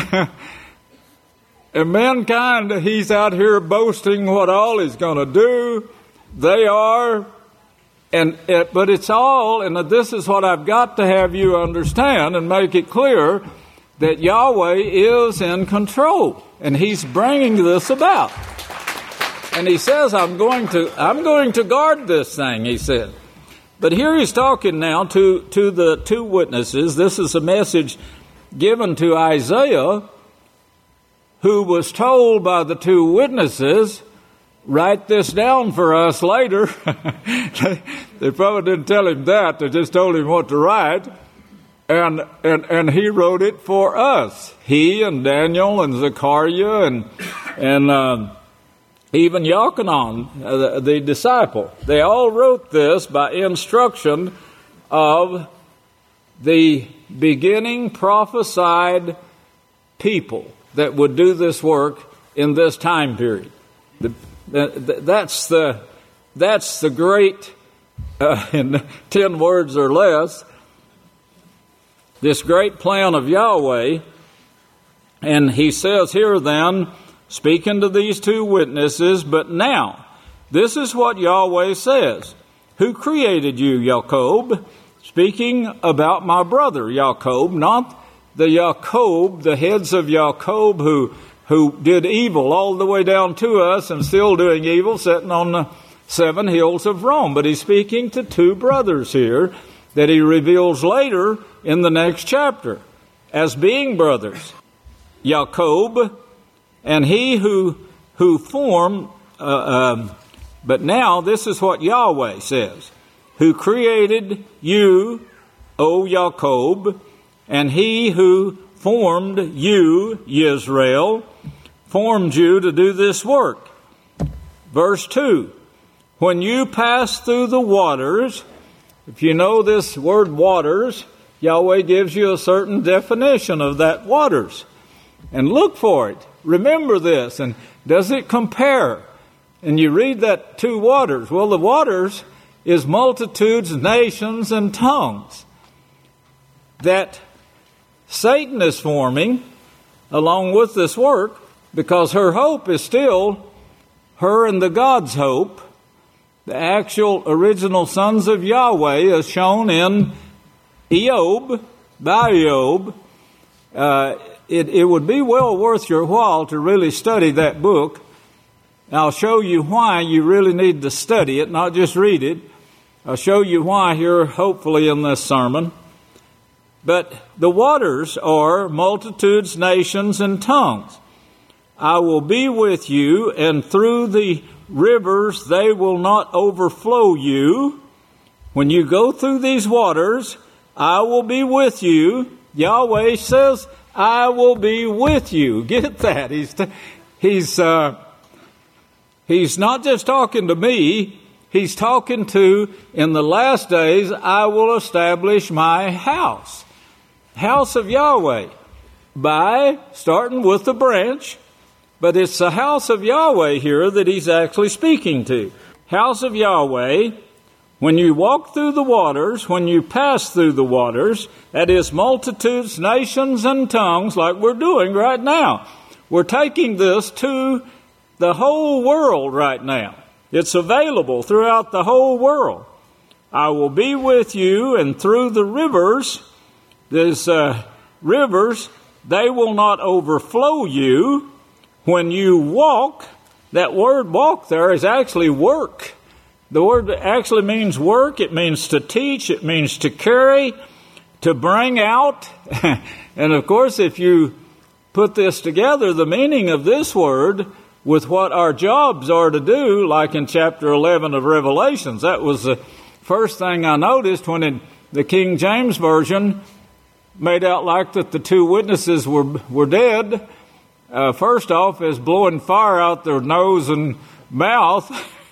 And mankind, he's out here boasting what all he's going to do. They are, and it, but it's all, and this is what I've got to have you understand and make it clear, that Yahweh is in control, and he's bringing this about. And he says, I'm going to, I'm going to guard this thing, he said. But here he's talking now to, to the two witnesses. This is a message given to Isaiah, who was told by the two witnesses, write this down for us later. They probably didn't tell him that. They just told him what to write. And, and, and he wrote it for us. He and Daniel and Zechariah and, and, uh, even Yochanan, uh, the, the disciple, they all wrote this by instruction of the beginning prophesied people that would do this work in this time period. The, the, that's the that's the great, uh, in ten words or less, this great plan of Yahweh. And he says here then, speaking to these two witnesses, but now, this is what Yahweh says. Who created you, Jacob? Speaking about my brother, Jacob, not the Jacob, the heads of Jacob who, who did evil all the way down to us and still doing evil, sitting on the seven hills of Rome. But he's speaking to two brothers here, that he reveals later in the next chapter as being brothers. Jacob, and he who who formed, uh, um, but now this is what Yahweh says, who created you, O Jacob, and he who formed you, Israel, formed you to do this work. Verse two, when you pass through the waters, if you know this word waters, Yahweh gives you a certain definition of that waters. And look for it. Remember this. And does it compare? And you read that two waters. Well, the waters is multitudes, nations, and tongues that Satan is forming along with this work, because her hope is still her and the God's hope. The actual original sons of Yahweh is shown in Eob, by Eob. Uh, it, it would be well worth your while to really study that book. I'll show you why you really need to study it, not just read it. I'll show you why here, hopefully, in this sermon. But the waters are multitudes, nations, and tongues. I will be with you, and through the rivers they will not overflow you. When you go through these waters, I will be with you. Yahweh says, I will be with you. Get that? He's t- he's uh, he's not just talking to me. He's talking to, in the last days, I will establish my house. House of Yahweh. By starting with the branch. But it's the house of Yahweh here that he's actually speaking to. House of Yahweh. When you walk through the waters, when you pass through the waters, that is multitudes, nations, and tongues, like we're doing right now. We're taking this to the whole world right now. It's available throughout the whole world. I will be with you, and through the rivers, these uh, rivers, they will not overflow you. When you walk, that word walk there is actually work. The word actually means work. It means to teach. It means to carry, to bring out. And of course, if you put this together, the meaning of this word with what our jobs are to do, like in chapter eleven of Revelations, that was the first thing I noticed when it, the King James Version made out like that the two witnesses were were dead. Uh, first off, is blowing fire out their nose and mouth.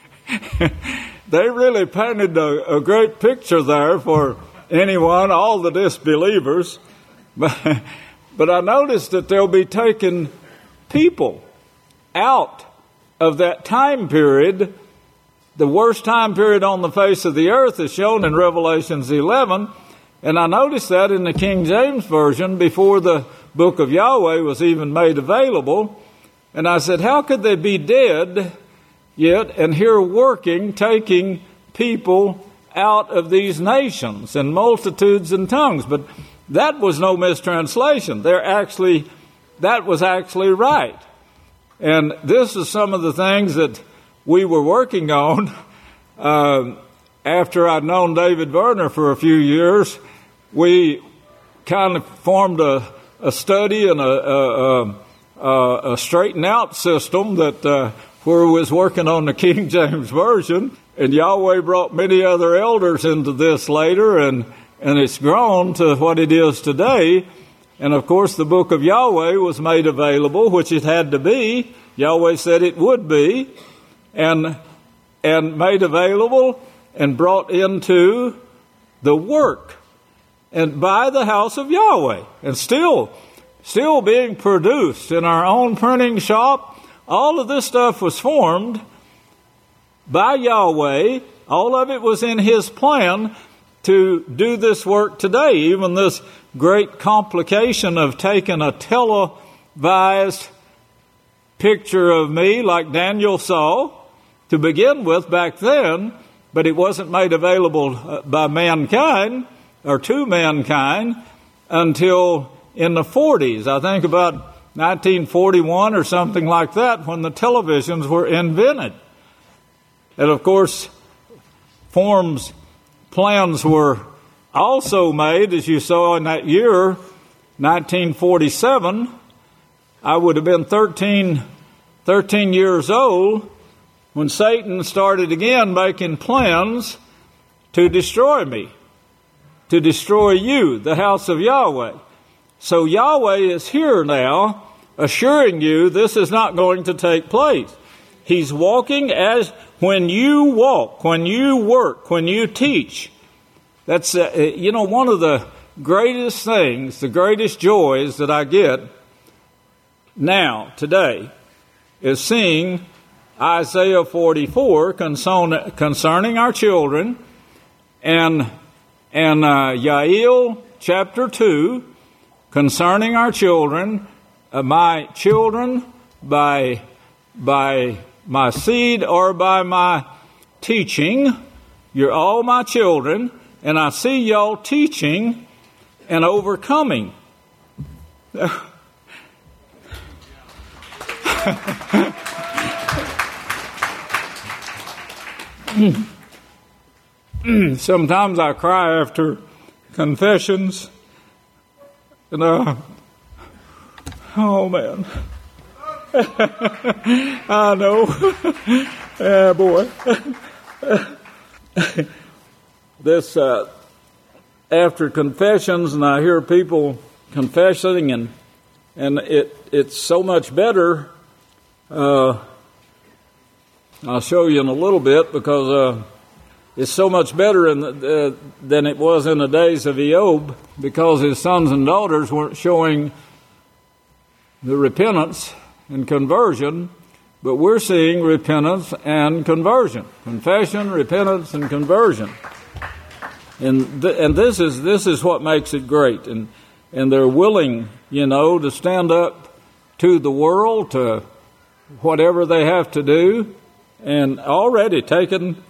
They really painted a, a great picture there for anyone, all the disbelievers. But, but I noticed that they'll be taking people out of that time period. The worst time period on the face of the earth is shown in Revelations eleven. And I noticed that in the King James Version before the book of Yahweh was even made available. And I said, how could they be dead yet and here working, taking people out of these nations and multitudes and tongues? But that was no mistranslation. They're actually, that was actually right. And this is some of the things that we were working on uh, after I'd known David Werner for a few years. We kind of formed a, a study and a, a, a, a straighten out system that uh, where we was working on the King James Version. And Yahweh brought many other elders into this later, and, and it's grown to what it is today. And of course, the book of Yahweh was made available, which it had to be. Yahweh said it would be, and and made available and brought into the work and by the house of Yahweh, and still, still being produced in our own printing shop. All of this stuff was formed by Yahweh. All of it was in His plan to do this work today. Even this great complication of taking a televised picture of me like Daniel saw to begin with back then, but it wasn't made available by mankind or to mankind until in the forties. I think about nineteen forty-one or something like that, when the televisions were invented. And of course, forms, plans were also made, as you saw in that year, nineteen forty-seven, I would have been thirteen, thirteen years old when Satan started again making plans to destroy me, to destroy you, the house of Yahweh. So Yahweh is here now, assuring you this is not going to take place. He's walking as when you walk, when you work, when you teach. That's, uh, you know, one of the greatest things, the greatest joys that I get now, today, is seeing Isaiah forty-four concern, concerning our children, and, and uh, Yael chapter two concerning our children, uh, my children by, by my seed or by my teaching. You're all my children, and I see y'all teaching and overcoming. Sometimes I cry after confessions, and uh, oh man, I know, yeah, boy. This uh, after confessions, and I hear people confessing, and and it it's so much better. Uh, I'll show you in a little bit, because uh, it's so much better in the, uh, than it was in the days of Eob, because his sons and daughters weren't showing the repentance and conversion, but we're seeing repentance and conversion, confession, repentance, and conversion, and th- and this is this is what makes it great, and and they're willing, you know, to stand up to the world, to whatever they have to do. And already taken,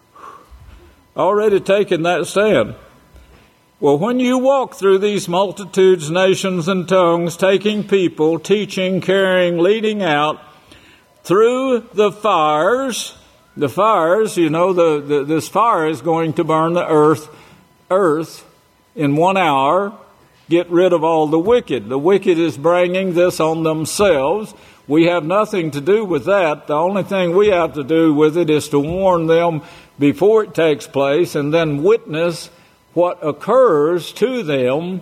already taken that stand. Well, when you walk through these multitudes, nations, and tongues, taking people, teaching, carrying, leading out through the fires, the fires, you know, the, the this fire is going to burn the earth, earth in one hour, get rid of all the wicked. The wicked is bringing this on themselves. We have nothing to do with that. The only thing we have to do with it is to warn them before it takes place, and then witness what occurs to them,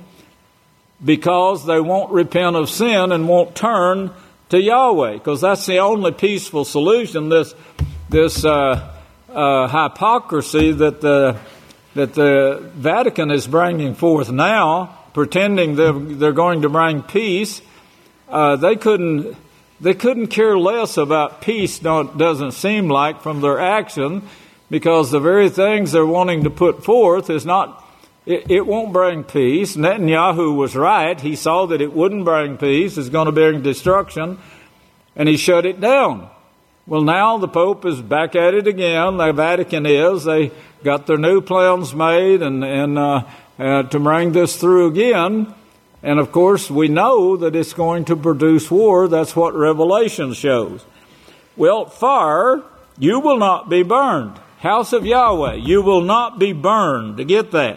because they won't repent of sin and won't turn to Yahweh, because that's the only peaceful solution. This this uh, uh, hypocrisy that the that the Vatican is bringing forth now, pretending they're, they're going to bring peace, uh, they couldn't. They couldn't care less about peace, don't, doesn't seem like, from their action, because the very things they're wanting to put forth is not, it, it won't bring peace. Netanyahu was right. He saw that it wouldn't bring peace. It's going to bring destruction, and he shut it down. Well, now the Pope is back at it again. The Vatican is. They got their new plans made and, and uh, uh, to bring this through again. And, of course, we know that it's going to produce war. That's what Revelation shows. Well, fire, you will not be burned. House of Yahweh, you will not be burned. To get that.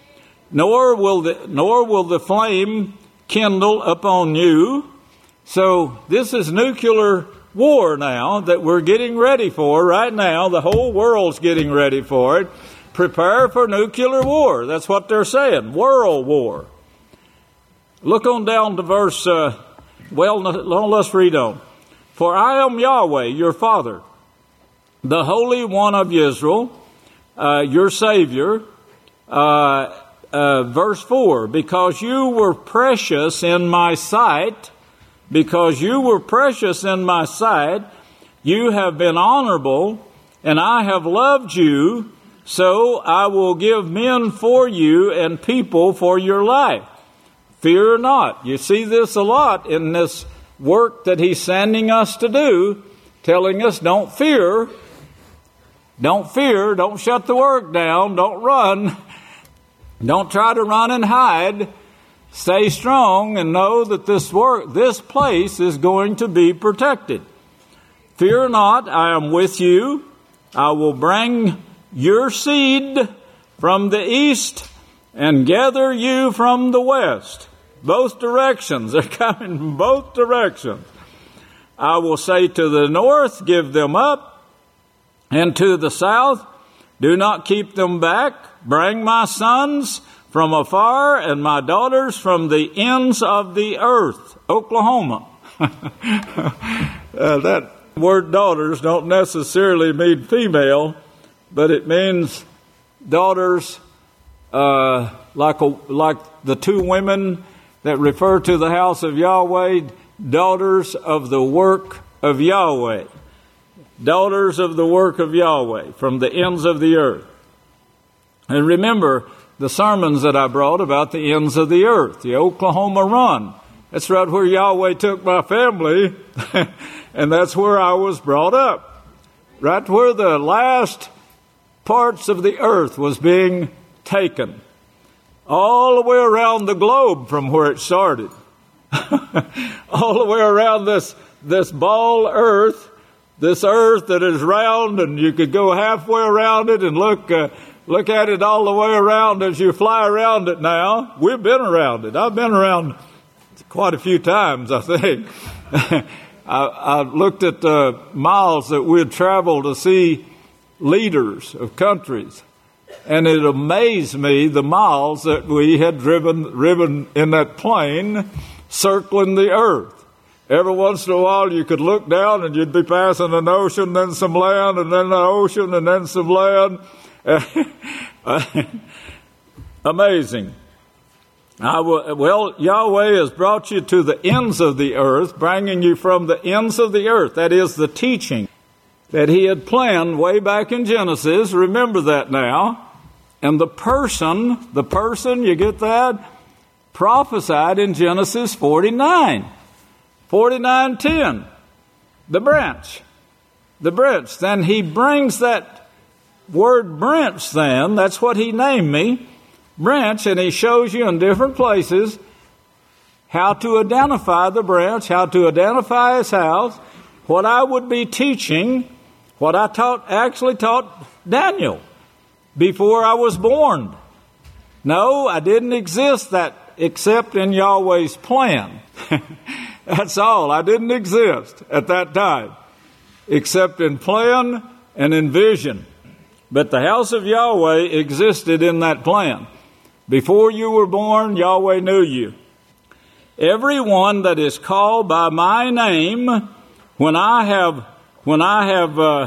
Nor will the, nor will the flame kindle upon you. So this is nuclear war now that we're getting ready for right now. The whole world's getting ready for it. Prepare for nuclear war. That's what they're saying. World war. Look on down to verse, uh, well, no, let's read on. For I am Yahweh, your Father, the Holy One of Israel, uh, your Savior. Uh, uh, verse four, because you were precious in my sight, because you were precious in my sight, you have been honorable, and I have loved you, so I will give men for you and people for your life. Fear not. You see this a lot in this work that he's sending us to do, telling us don't fear, don't fear, don't shut the work down, don't run, don't try to run and hide. Stay strong and know that this work, this place is going to be protected. Fear not, I am with you. I will bring your seed from the east and gather you from the west. Both directions. They're coming from both directions. I will say to the north, give them up, and to the south, do not keep them back. Bring my sons from afar and my daughters from the ends of the earth. Oklahoma. uh, that word daughters don't necessarily mean female, but it means daughters uh, like a, like the two women that refer to the house of Yahweh, daughters of the work of Yahweh. Daughters of the work of Yahweh from the ends of the earth. And remember the sermons that I brought about the ends of the earth, the Oklahoma Run. That's right where Yahweh took my family, and that's where I was brought up. Right where the last parts of the earth was being taken. All the way around the globe from where it started. All the way around this, this ball earth, this earth that is round, and you could go halfway around it and look uh, look at it all the way around as you fly around it now. We've been around it. I've been around quite a few times, I think. I, I looked at the miles that we'd traveled to see leaders of countries, and it amazed me the miles that we had driven, driven in that plane circling the earth. Every once in a while you could look down and you'd be passing an ocean, then some land, and then an ocean, and then some land. Amazing. I will, well, Yahweh has brought you to the ends of the earth, bringing you from the ends of the earth. That is the teaching that he had planned way back in Genesis. Remember that now. And the person, the person, you get that? Prophesied in Genesis forty-nine. forty-nine ten. The branch. The branch. Then he brings that word branch then, that's what he named me, branch, and he shows you in different places how to identify the branch, how to identify his house, what I would be teaching, what I taught, actually taught Daniel before I was born. No, I didn't exist that except in Yahweh's plan. That's all. I didn't exist at that time except in plan and in vision. But the house of Yahweh existed in that plan. Before you were born, Yahweh knew you. Everyone that is called by my name, when I have, when I have, uh,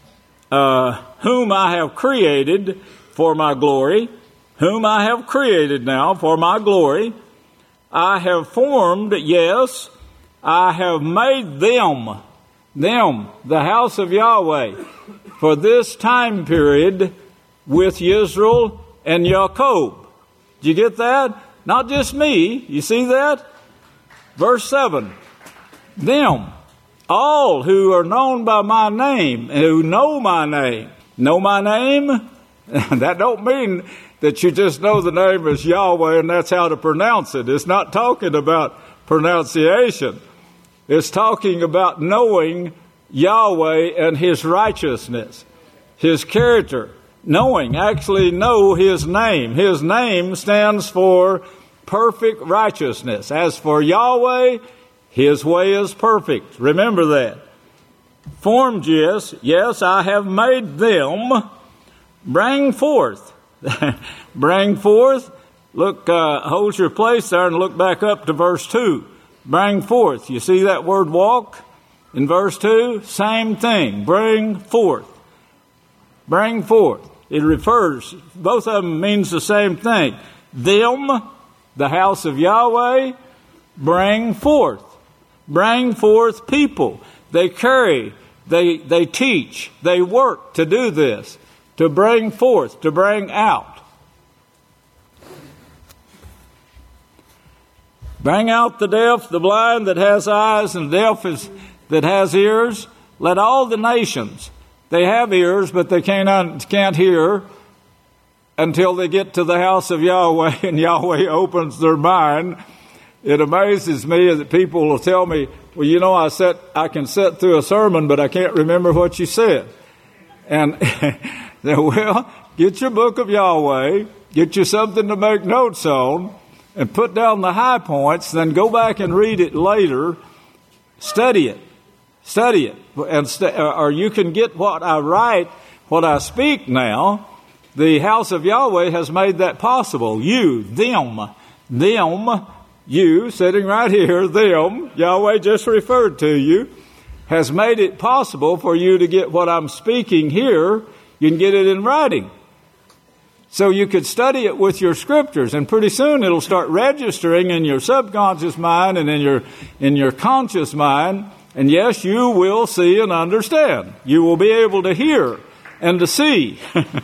uh, whom I have created for my glory, whom I have created now for my glory, I have formed, yes, I have made them, them, the house of Yahweh, for this time period with Israel and Jacob. Did you get that? Not just me. You see that? Verse seven. Them, all who are known by my name, who know my name. Know my name? That don't mean that you just know the name is Yahweh and that's how to pronounce it. It's not talking about pronunciation. It's talking about knowing Yahweh and his righteousness, his character. Knowing, actually know his name. His name stands for perfect righteousness. As for Yahweh, his way is perfect. Remember that. Formed, yes, yes, I have made them. Bring forth. Bring forth. Look, uh, hold your place there and look back up to verse two. Bring forth. You see that word walk in verse two? Same thing. Bring forth. Bring forth. It refers, both of them means the same thing. Them, the house of Yahweh, bring forth. Bring forth people. They carry, they, they teach, they work to do this, to bring forth, to bring out. Bring out the deaf, the blind that has eyes, and the deaf is, that has ears. Let all the nations. They have ears, but they can't, can't hear until they get to the house of Yahweh and Yahweh opens their mind. It amazes me that people will tell me, well, you know, I sat, I can sit through a sermon, but I can't remember what you said. And well, get your book of Yahweh, get you something to make notes on, and put down the high points, then go back and read it later. Study it. Study it. And st- or you can get what I write, what I speak now. The house of Yahweh has made that possible. You, them, them, you, sitting right here, them, Yahweh just referred to you, has made it possible for you to get what I'm speaking here. You can get it in writing. So you could study it with your scriptures, and pretty soon it'll start registering in your subconscious mind and in your in your conscious mind. And yes, you will see and understand. You will be able to hear and to see.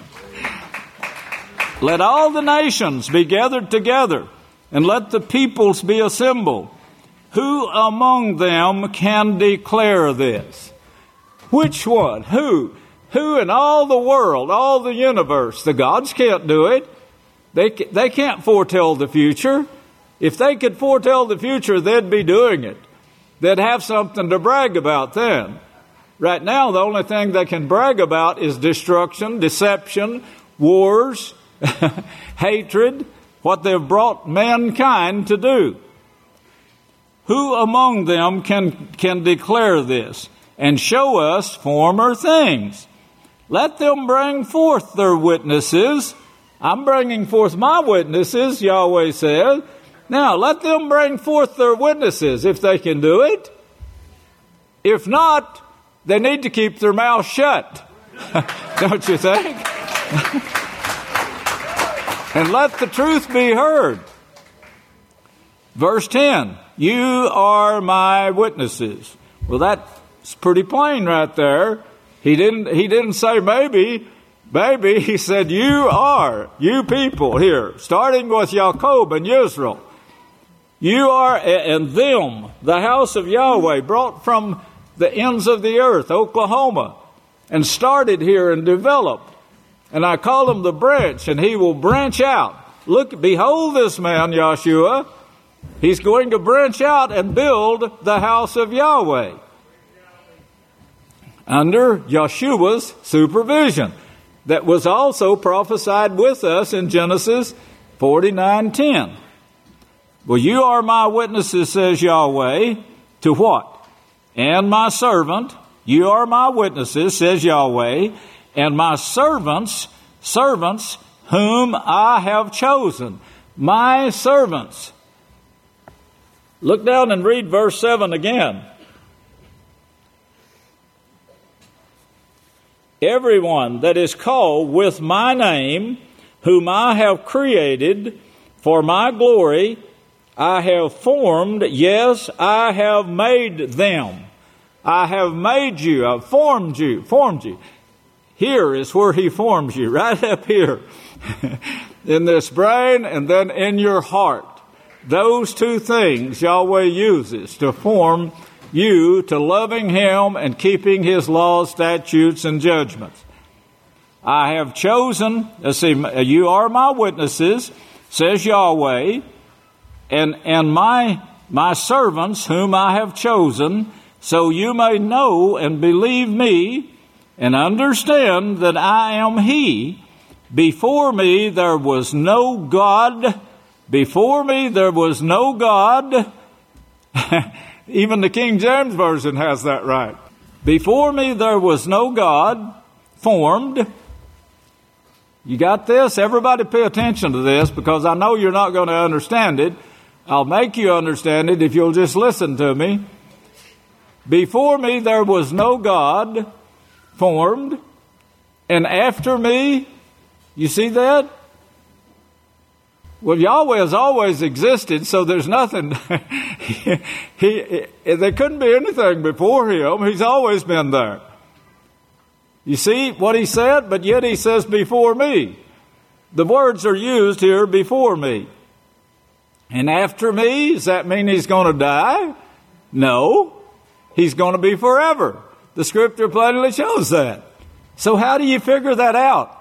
Let all the nations be gathered together, and let the peoples be assembled. Who among them can declare this? Which one? Who? Who in all the world, all the universe? The gods can't do it. They, they can't foretell the future. If they could foretell the future, they'd be doing it. They'd have something to brag about then. Right now, the only thing they can brag about is destruction, deception, wars, hatred, what they've brought mankind to do. Who among them can, can declare this and show us former things? Let them bring forth their witnesses. I'm bringing forth my witnesses, Yahweh says. Now, let them bring forth their witnesses if they can do it. If not, they need to keep their mouth shut. Don't you think? And let the truth be heard. Verse ten, you are my witnesses. Well, that's pretty plain right there. He didn't, he didn't say maybe, maybe. He said, you are, you people here, starting with Jacob and Israel. You are, and them, the house of Yahweh, brought from the ends of the earth, Oklahoma, and started here and developed. And I call him the branch, and he will branch out. Look, behold this man, Yahshua. He's going to branch out and build the house of Yahweh under Yeshua's supervision. That was also prophesied with us in Genesis forty-nine ten. Well, you are my witnesses, says Yahweh, to what? And my servant, you are my witnesses, says Yahweh, and my servants, servants whom I have chosen. My servants. Look down and read verse seven again. Everyone that is called with my name, whom I have created for my glory, I have formed, yes, I have made them. I have made you, I've formed you, formed you. Here is where he forms you, right up here. In this brain and then in your heart. Those two things Yahweh uses to form you to loving him and keeping his laws, statutes, and judgments. I have chosen, let's see, you are my witnesses, says Yahweh, and, and my, my servants whom I have chosen, so you may know and believe me and understand that I am he. Before me there was no God. Before me there was no God. Even the King James Version has that right. Before me there was no God formed. You got this? Everybody pay attention to this, because I know you're not going to understand it. I'll make you understand it if you'll just listen to me. Before me there was no God formed, and after me, you see that? Well, Yahweh has always existed, so there's nothing. he, he, there couldn't be anything before him. He's always been there. You see what he said? But yet he says, before me. The words are used here, before me. And after me, does that mean he's going to die? No. He's going to be forever. The scripture plainly shows that. So how do you figure that out?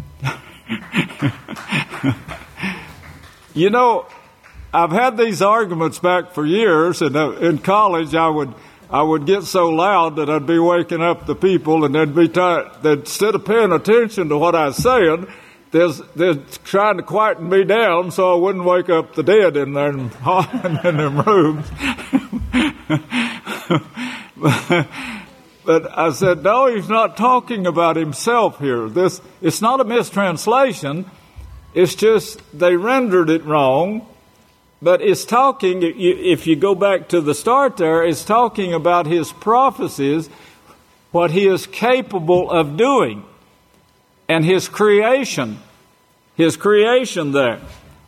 You know, I've had these arguments back for years, and uh, in college I would I would get so loud that I'd be waking up the people, and they'd be tired. They'd, instead of paying attention to what I was saying, They're, they're trying to quieten me down so I wouldn't wake up the dead in there in, in them rooms. But I said, no, he's not talking about himself here. This, it's not a mistranslation. It's just they rendered it wrong. But it's talking, if you go back to the start there, it's talking about his prophecies, what he is capable of doing, and his creation, his creation there.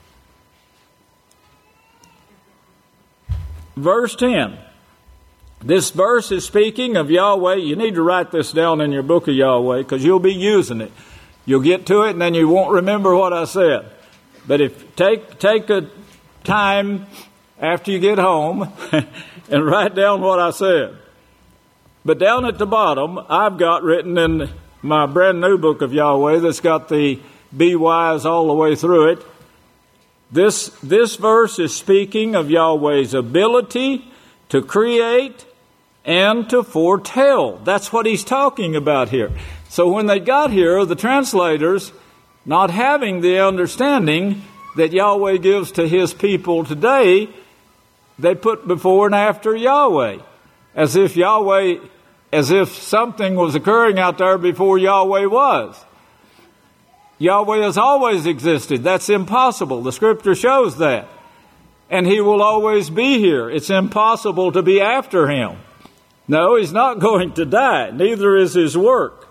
Verse ten. This verse is speaking of Yahweh. You need to write this down in your book of Yahweh because you'll be using it. You'll get to it and then you won't remember what I said. But if take take a time after you get home and write down what I said. But down at the bottom, I've got written in my brand new book of Yahweh that's got the be wise all the way through it. This, this verse is speaking of Yahweh's ability to create and to foretell. That's what he's talking about here. So when they got here, the translators, not having the understanding that Yahweh gives to his people today, they put before and after Yahweh, as if Yahweh, as if something was occurring out there before Yahweh was. Yahweh has always existed. That's impossible. The scripture shows that. And he will always be here. It's impossible to be after him. No, he's not going to die. Neither is his work.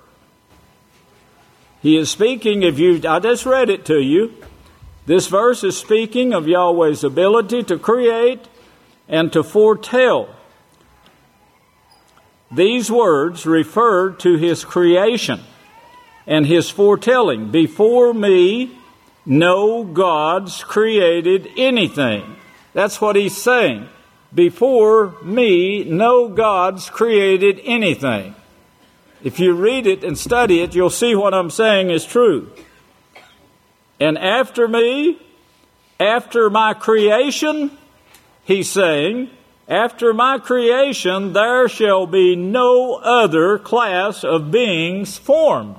He is speaking, if you, I just read it to you. This verse is speaking of Yahweh's ability to create and to foretell. These words refer to his creation and his foretelling. Before me, no gods created anything. That's what he's saying. Before me, no gods created anything. If you read it and study it, you'll see what I'm saying is true. And after me, after my creation, he's saying, after my creation, there shall be no other class of beings formed.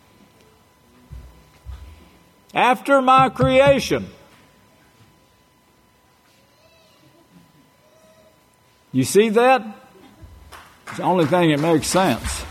After my creation. You see that? It's the only thing that makes sense.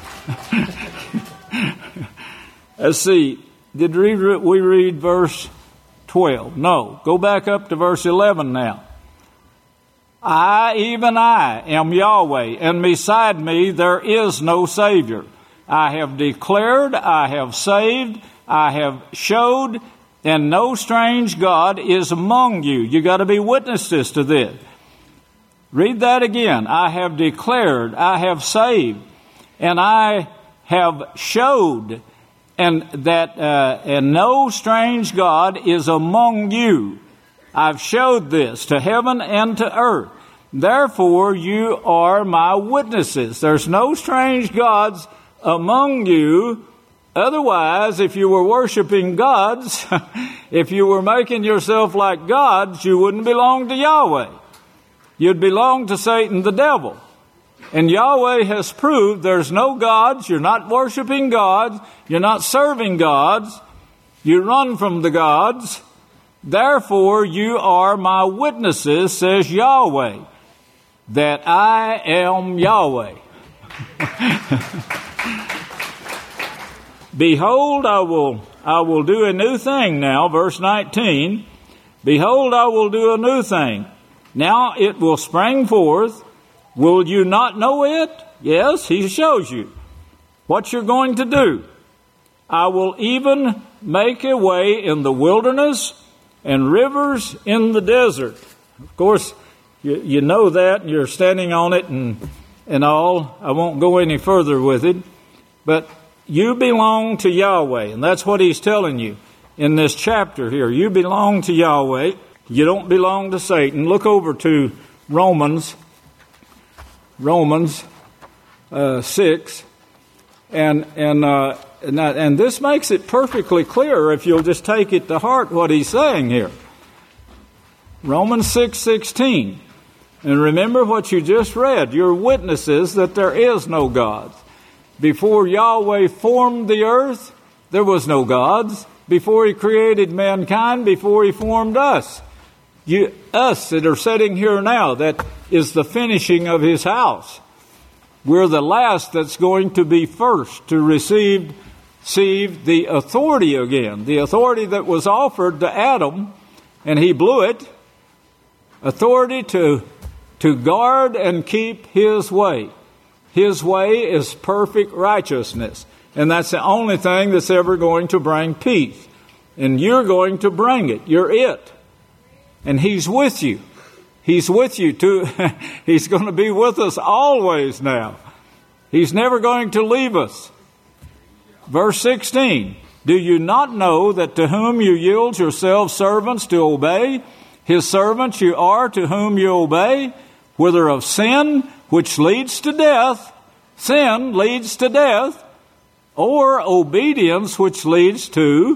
Let's see. Did we read verse twelve? No. Go back up to verse eleven now. I, even I, am Yahweh, and beside me there is no Savior. I have declared, I have saved, I have showed, and no strange God is among you. You got to be witnesses to this. Read that again. I have declared, I have saved, and I have showed, and that uh, and no strange God is among you. I've showed this to heaven and to earth. Therefore, you are my witnesses. There's no strange gods among you. Otherwise, if you were worshiping gods, if you were making yourself like gods, you wouldn't belong to Yahweh. You'd belong to Satan, the devil. And Yahweh has proved there's no gods. You're not worshiping gods. You're not serving gods. You run from the gods. Therefore, you are my witnesses, says Yahweh, that I am Yahweh. Behold, I will, I will do a new thing now, verse nineteen. Behold, I will do a new thing. Now it will spring forth. Will you not know it? Yes, he shows you what you're going to do. I will even make a way in the wilderness and rivers in the desert. Of course, you, you know that, and you're standing on it and, and all. I won't go any further with it. But you belong to Yahweh, and that's what he's telling you in this chapter here. You belong to Yahweh. You don't belong to Satan. Look over to Romans, Romans uh, six, and and, uh, and and this makes it perfectly clear if you'll just take it to heart what he's saying here. Romans six sixteen, and remember what you just read. You're witnesses that there is no gods. Before Yahweh formed the earth, there was no gods. before he created mankind, before he formed us. You, us that are sitting here now, that is the finishing of his house. We're the last that's going to be first to receive, receive the authority again. The authority that was offered to Adam, and he blew it. Authority to, to guard and keep his way. His way is perfect righteousness. And that's the only thing that's ever going to bring peace. And you're going to bring it. You're it. And he's with you. He's with you too. He's going to be with us always now. He's never going to leave us. Verse sixteen. Do you not know that to whom you yield yourselves servants to obey, his servants you are to whom you obey, whether of sin, which leads to death, sin leads to death, or obedience, which leads to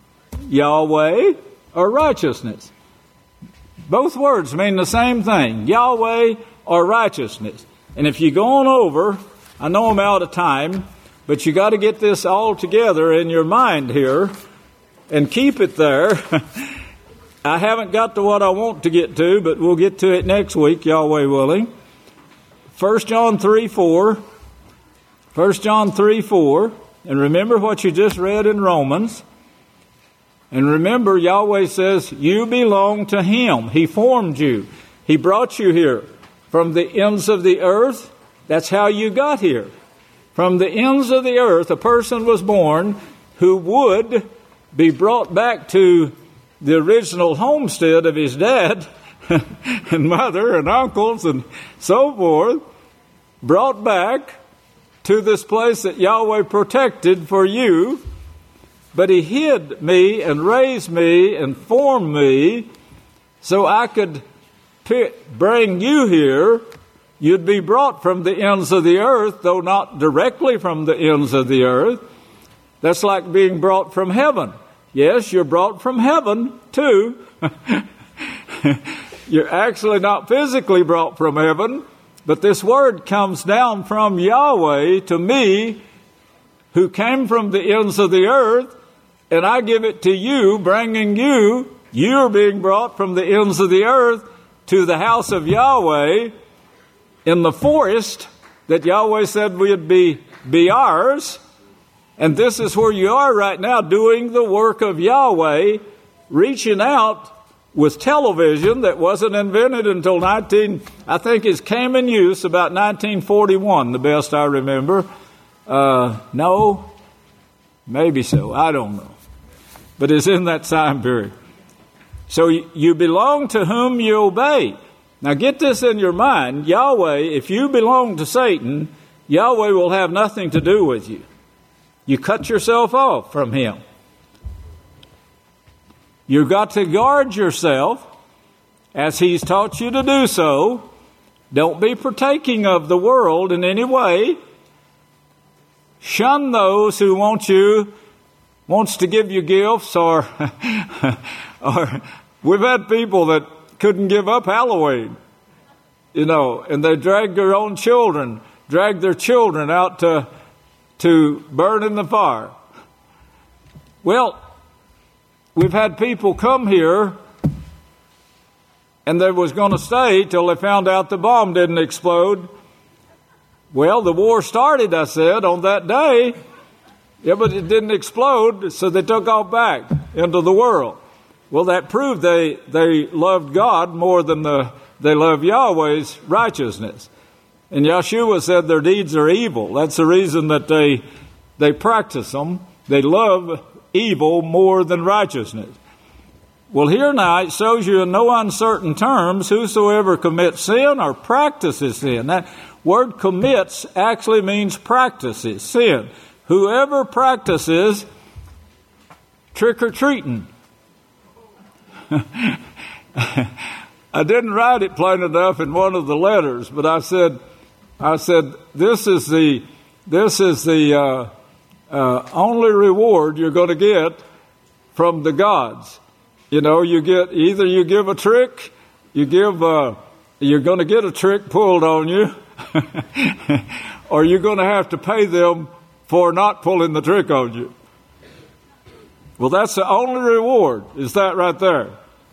Yahweh or righteousness. Both words mean the same thing, Yahweh or righteousness. And if you go on over, I know I'm out of time, but you got to get this all together in your mind here and keep it there. I haven't got to what I want to get to, but we'll get to it next week, Yahweh willing. First John three four. First John three four. And remember what you just read in Romans. And remember, Yahweh says, you belong to him. He formed you. He brought you here from the ends of the earth. That's how you got here. From the ends of the earth, a person was born who would be brought back to the original homestead of his dad and mother and uncles and so forth, brought back to this place that Yahweh protected for you. But he hid me and raised me and formed me so I could pick, bring you here. You'd be brought from the ends of the earth, though not directly from the ends of the earth. That's like being brought from heaven. Yes, you're brought from heaven, too. You're actually not physically brought from heaven, but this word comes down from Yahweh to me, who came from the ends of the earth, and I give it to you, bringing you, you're being brought from the ends of the earth to the house of Yahweh in the forest that Yahweh said would be, be ours. And this is where you are right now, doing the work of Yahweh, reaching out with television that wasn't invented until nineteen, I think it came in use about nineteen forty-one, the best I remember. Uh, no, maybe so, I don't know. But it's in that time period. So you belong to whom you obey. Now get this in your mind. Yahweh, if you belong to Satan, Yahweh will have nothing to do with you. You cut yourself off from him. You've got to guard yourself as he's taught you to do so. Don't be partaking of the world in any way. Shun those who want you, wants to give you gifts, or, or we've had people that couldn't give up Halloween, you know, and they dragged their own children, dragged their children out to, to burn in the fire. Well, we've had people come here and they was going to stay till they found out the bomb didn't explode. Well, the war started, I said, on that day. Yeah, but it didn't explode, so they took off back into the world. Well, that proved they, they loved God more than the, they loved Yahweh's righteousness. And Yeshua said their deeds are evil. That's the reason that they, they practice them. They love evil more than righteousness. Well, here now it shows you in no uncertain terms, whosoever commits sin or practices sin. That word commits actually means practices sin. Whoever practices trick-or-treating. I didn't write it plain enough in one of the letters, but I said, I said, this is the, this is the uh, uh, only reward you're going to get from the gods. You know, you get either you give a trick, you give, uh, you're going to get a trick pulled on you, or you're going to have to pay them for not pulling the trick on you. Well, that's the only reward, is that right there.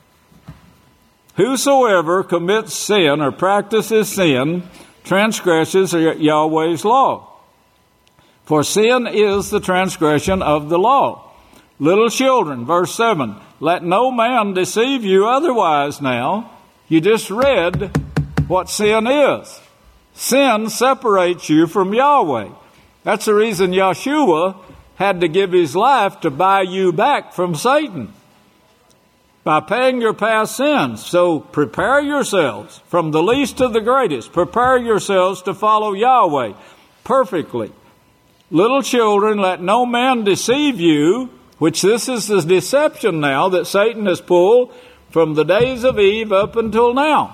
Whosoever commits sin or practices sin transgresses Yahweh's law. For sin is the transgression of the law. Little children, verse seven, let no man deceive you otherwise now. You just read what sin is. Sin separates you from Yahweh. That's the reason Yeshua had to give his life to buy you back from Satan, by paying your past sins. So prepare yourselves from the least to the greatest. Prepare yourselves to follow Yahweh perfectly. Little children, let no man deceive you, which this is the deception now that Satan has pulled from the days of Eve up until now.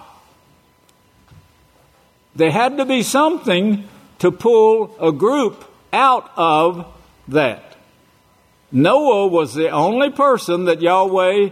There had to be something to pull a group out of that. Noah was the only person that Yahweh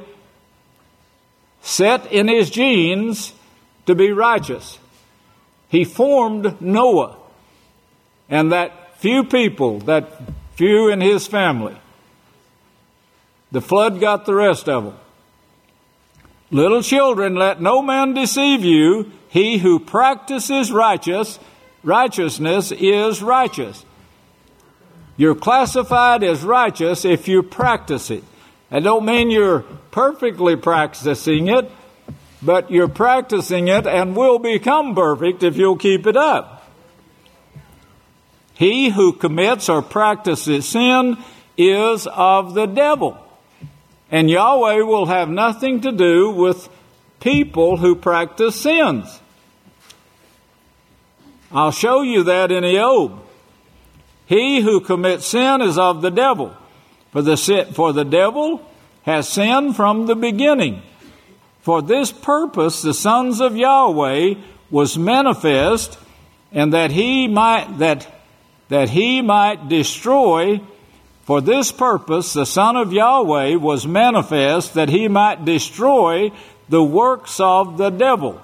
set in his genes to be righteous. He formed Noah and that few people, that few in his family. The flood got the rest of them. Little children, let no man deceive you. He who practices righteous, righteousness is righteous. You're classified as righteous if you practice it. I don't mean you're perfectly practicing it, but you're practicing it and will become perfect if you'll keep it up. He who commits or practices sin is of the devil. And Yahweh will have nothing to do with people who practice sins. I'll show you that in Eob. He who commits sin is of the devil. For the, for the devil has sinned from the beginning. For this purpose the sons of Yahweh was manifest, and that he might that that he might destroy. For this purpose the Son of Yahweh was manifest, that he might destroy the works of the devil.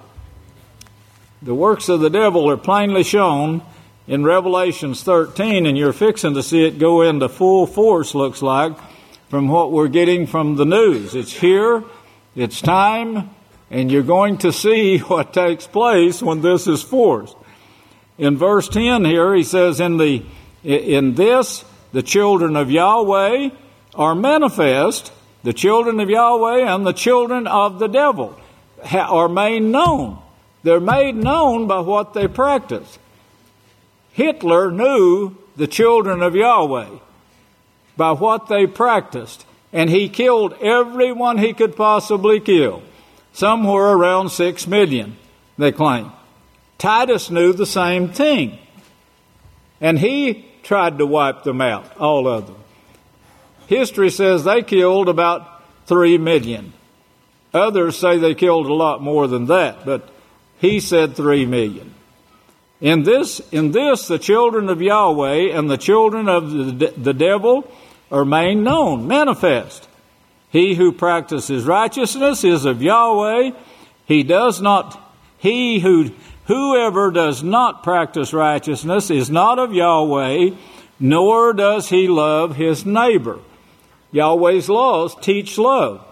The works of the devil are plainly shown in Revelations thirteen, and you're fixing to see it go into full force, looks like, from what we're getting from the news. It's here, it's time, and you're going to see what takes place when this is forced. In verse ten here, he says, in the in this the children of Yahweh are manifest, the children of Yahweh and the children of the devil are made known. They're made known by what they practice. Hitler knew the children of Yahweh by what they practiced, and he killed everyone he could possibly kill. Somewhere around six million, they claim. Titus knew the same thing, and he tried to wipe them out, all of them. History says they killed about three million. Others say they killed a lot more than that, but he said three million. In this, in this, the children of Yahweh and the children of the, the devil are made known, manifest. He who practices righteousness is of Yahweh. He does not, he who, whoever does not practice righteousness is not of Yahweh, nor does he love his neighbor. Yahweh's laws teach love.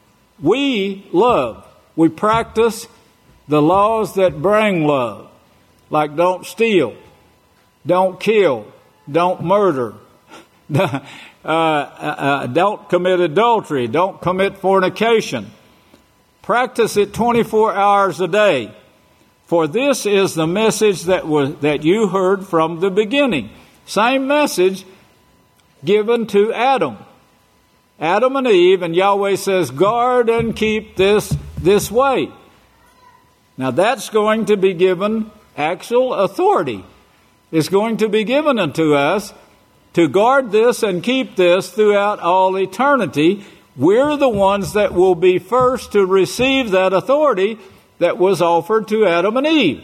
We love. We practice the laws that bring love. Like don't steal, don't kill, don't murder, uh, uh, don't commit adultery, don't commit fornication. Practice it twenty-four hours a day. For this is the message that was that you heard from the beginning. Same message given to Adam. Adam and Eve, and Yahweh says, guard and keep this this way. Now that's going to be given. Actual authority is going to be given unto us to guard this and keep this throughout all eternity. We're the ones that will be first to receive that authority that was offered to Adam and Eve.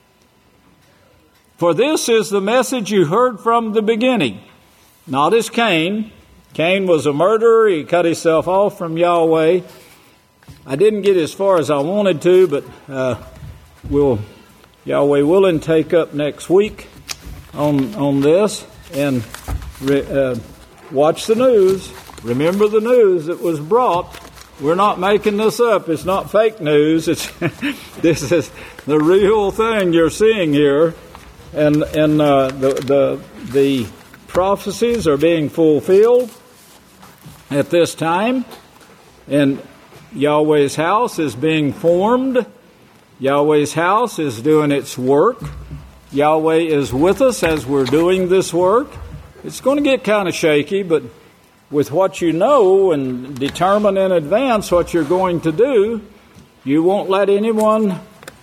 For this is the message you heard from the beginning. Not as Cain. Cain was a murderer. He cut himself off from Yahweh. I didn't get as far as I wanted to, but uh, we'll... Yahweh willing, take up next week on on this and re, uh, watch the news Remember the news that was brought. We're not making this up. It's not fake news. It's this is the real thing you're seeing here, and and uh, the the the prophecies are being fulfilled at this time, and Yahweh's house is being formed. Yahweh's house is doing its work. Yahweh is with us as we're doing this work. It's going to get kind of shaky, but with what you know and determine in advance what you're going to do, you won't let anyone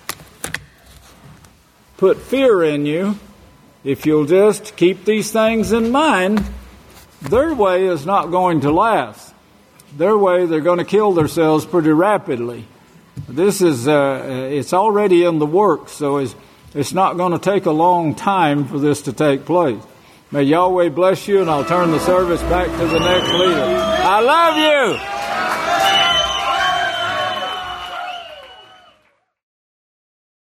put fear in you. If you'll just keep these things in mind, their way is not going to last. Their way, they're going to kill themselves pretty rapidly. This is, uh, it's already in the works, so it's, it's not going to take a long time for this to take place. May Yahweh bless you, and I'll turn the service back to the next leader. I love you!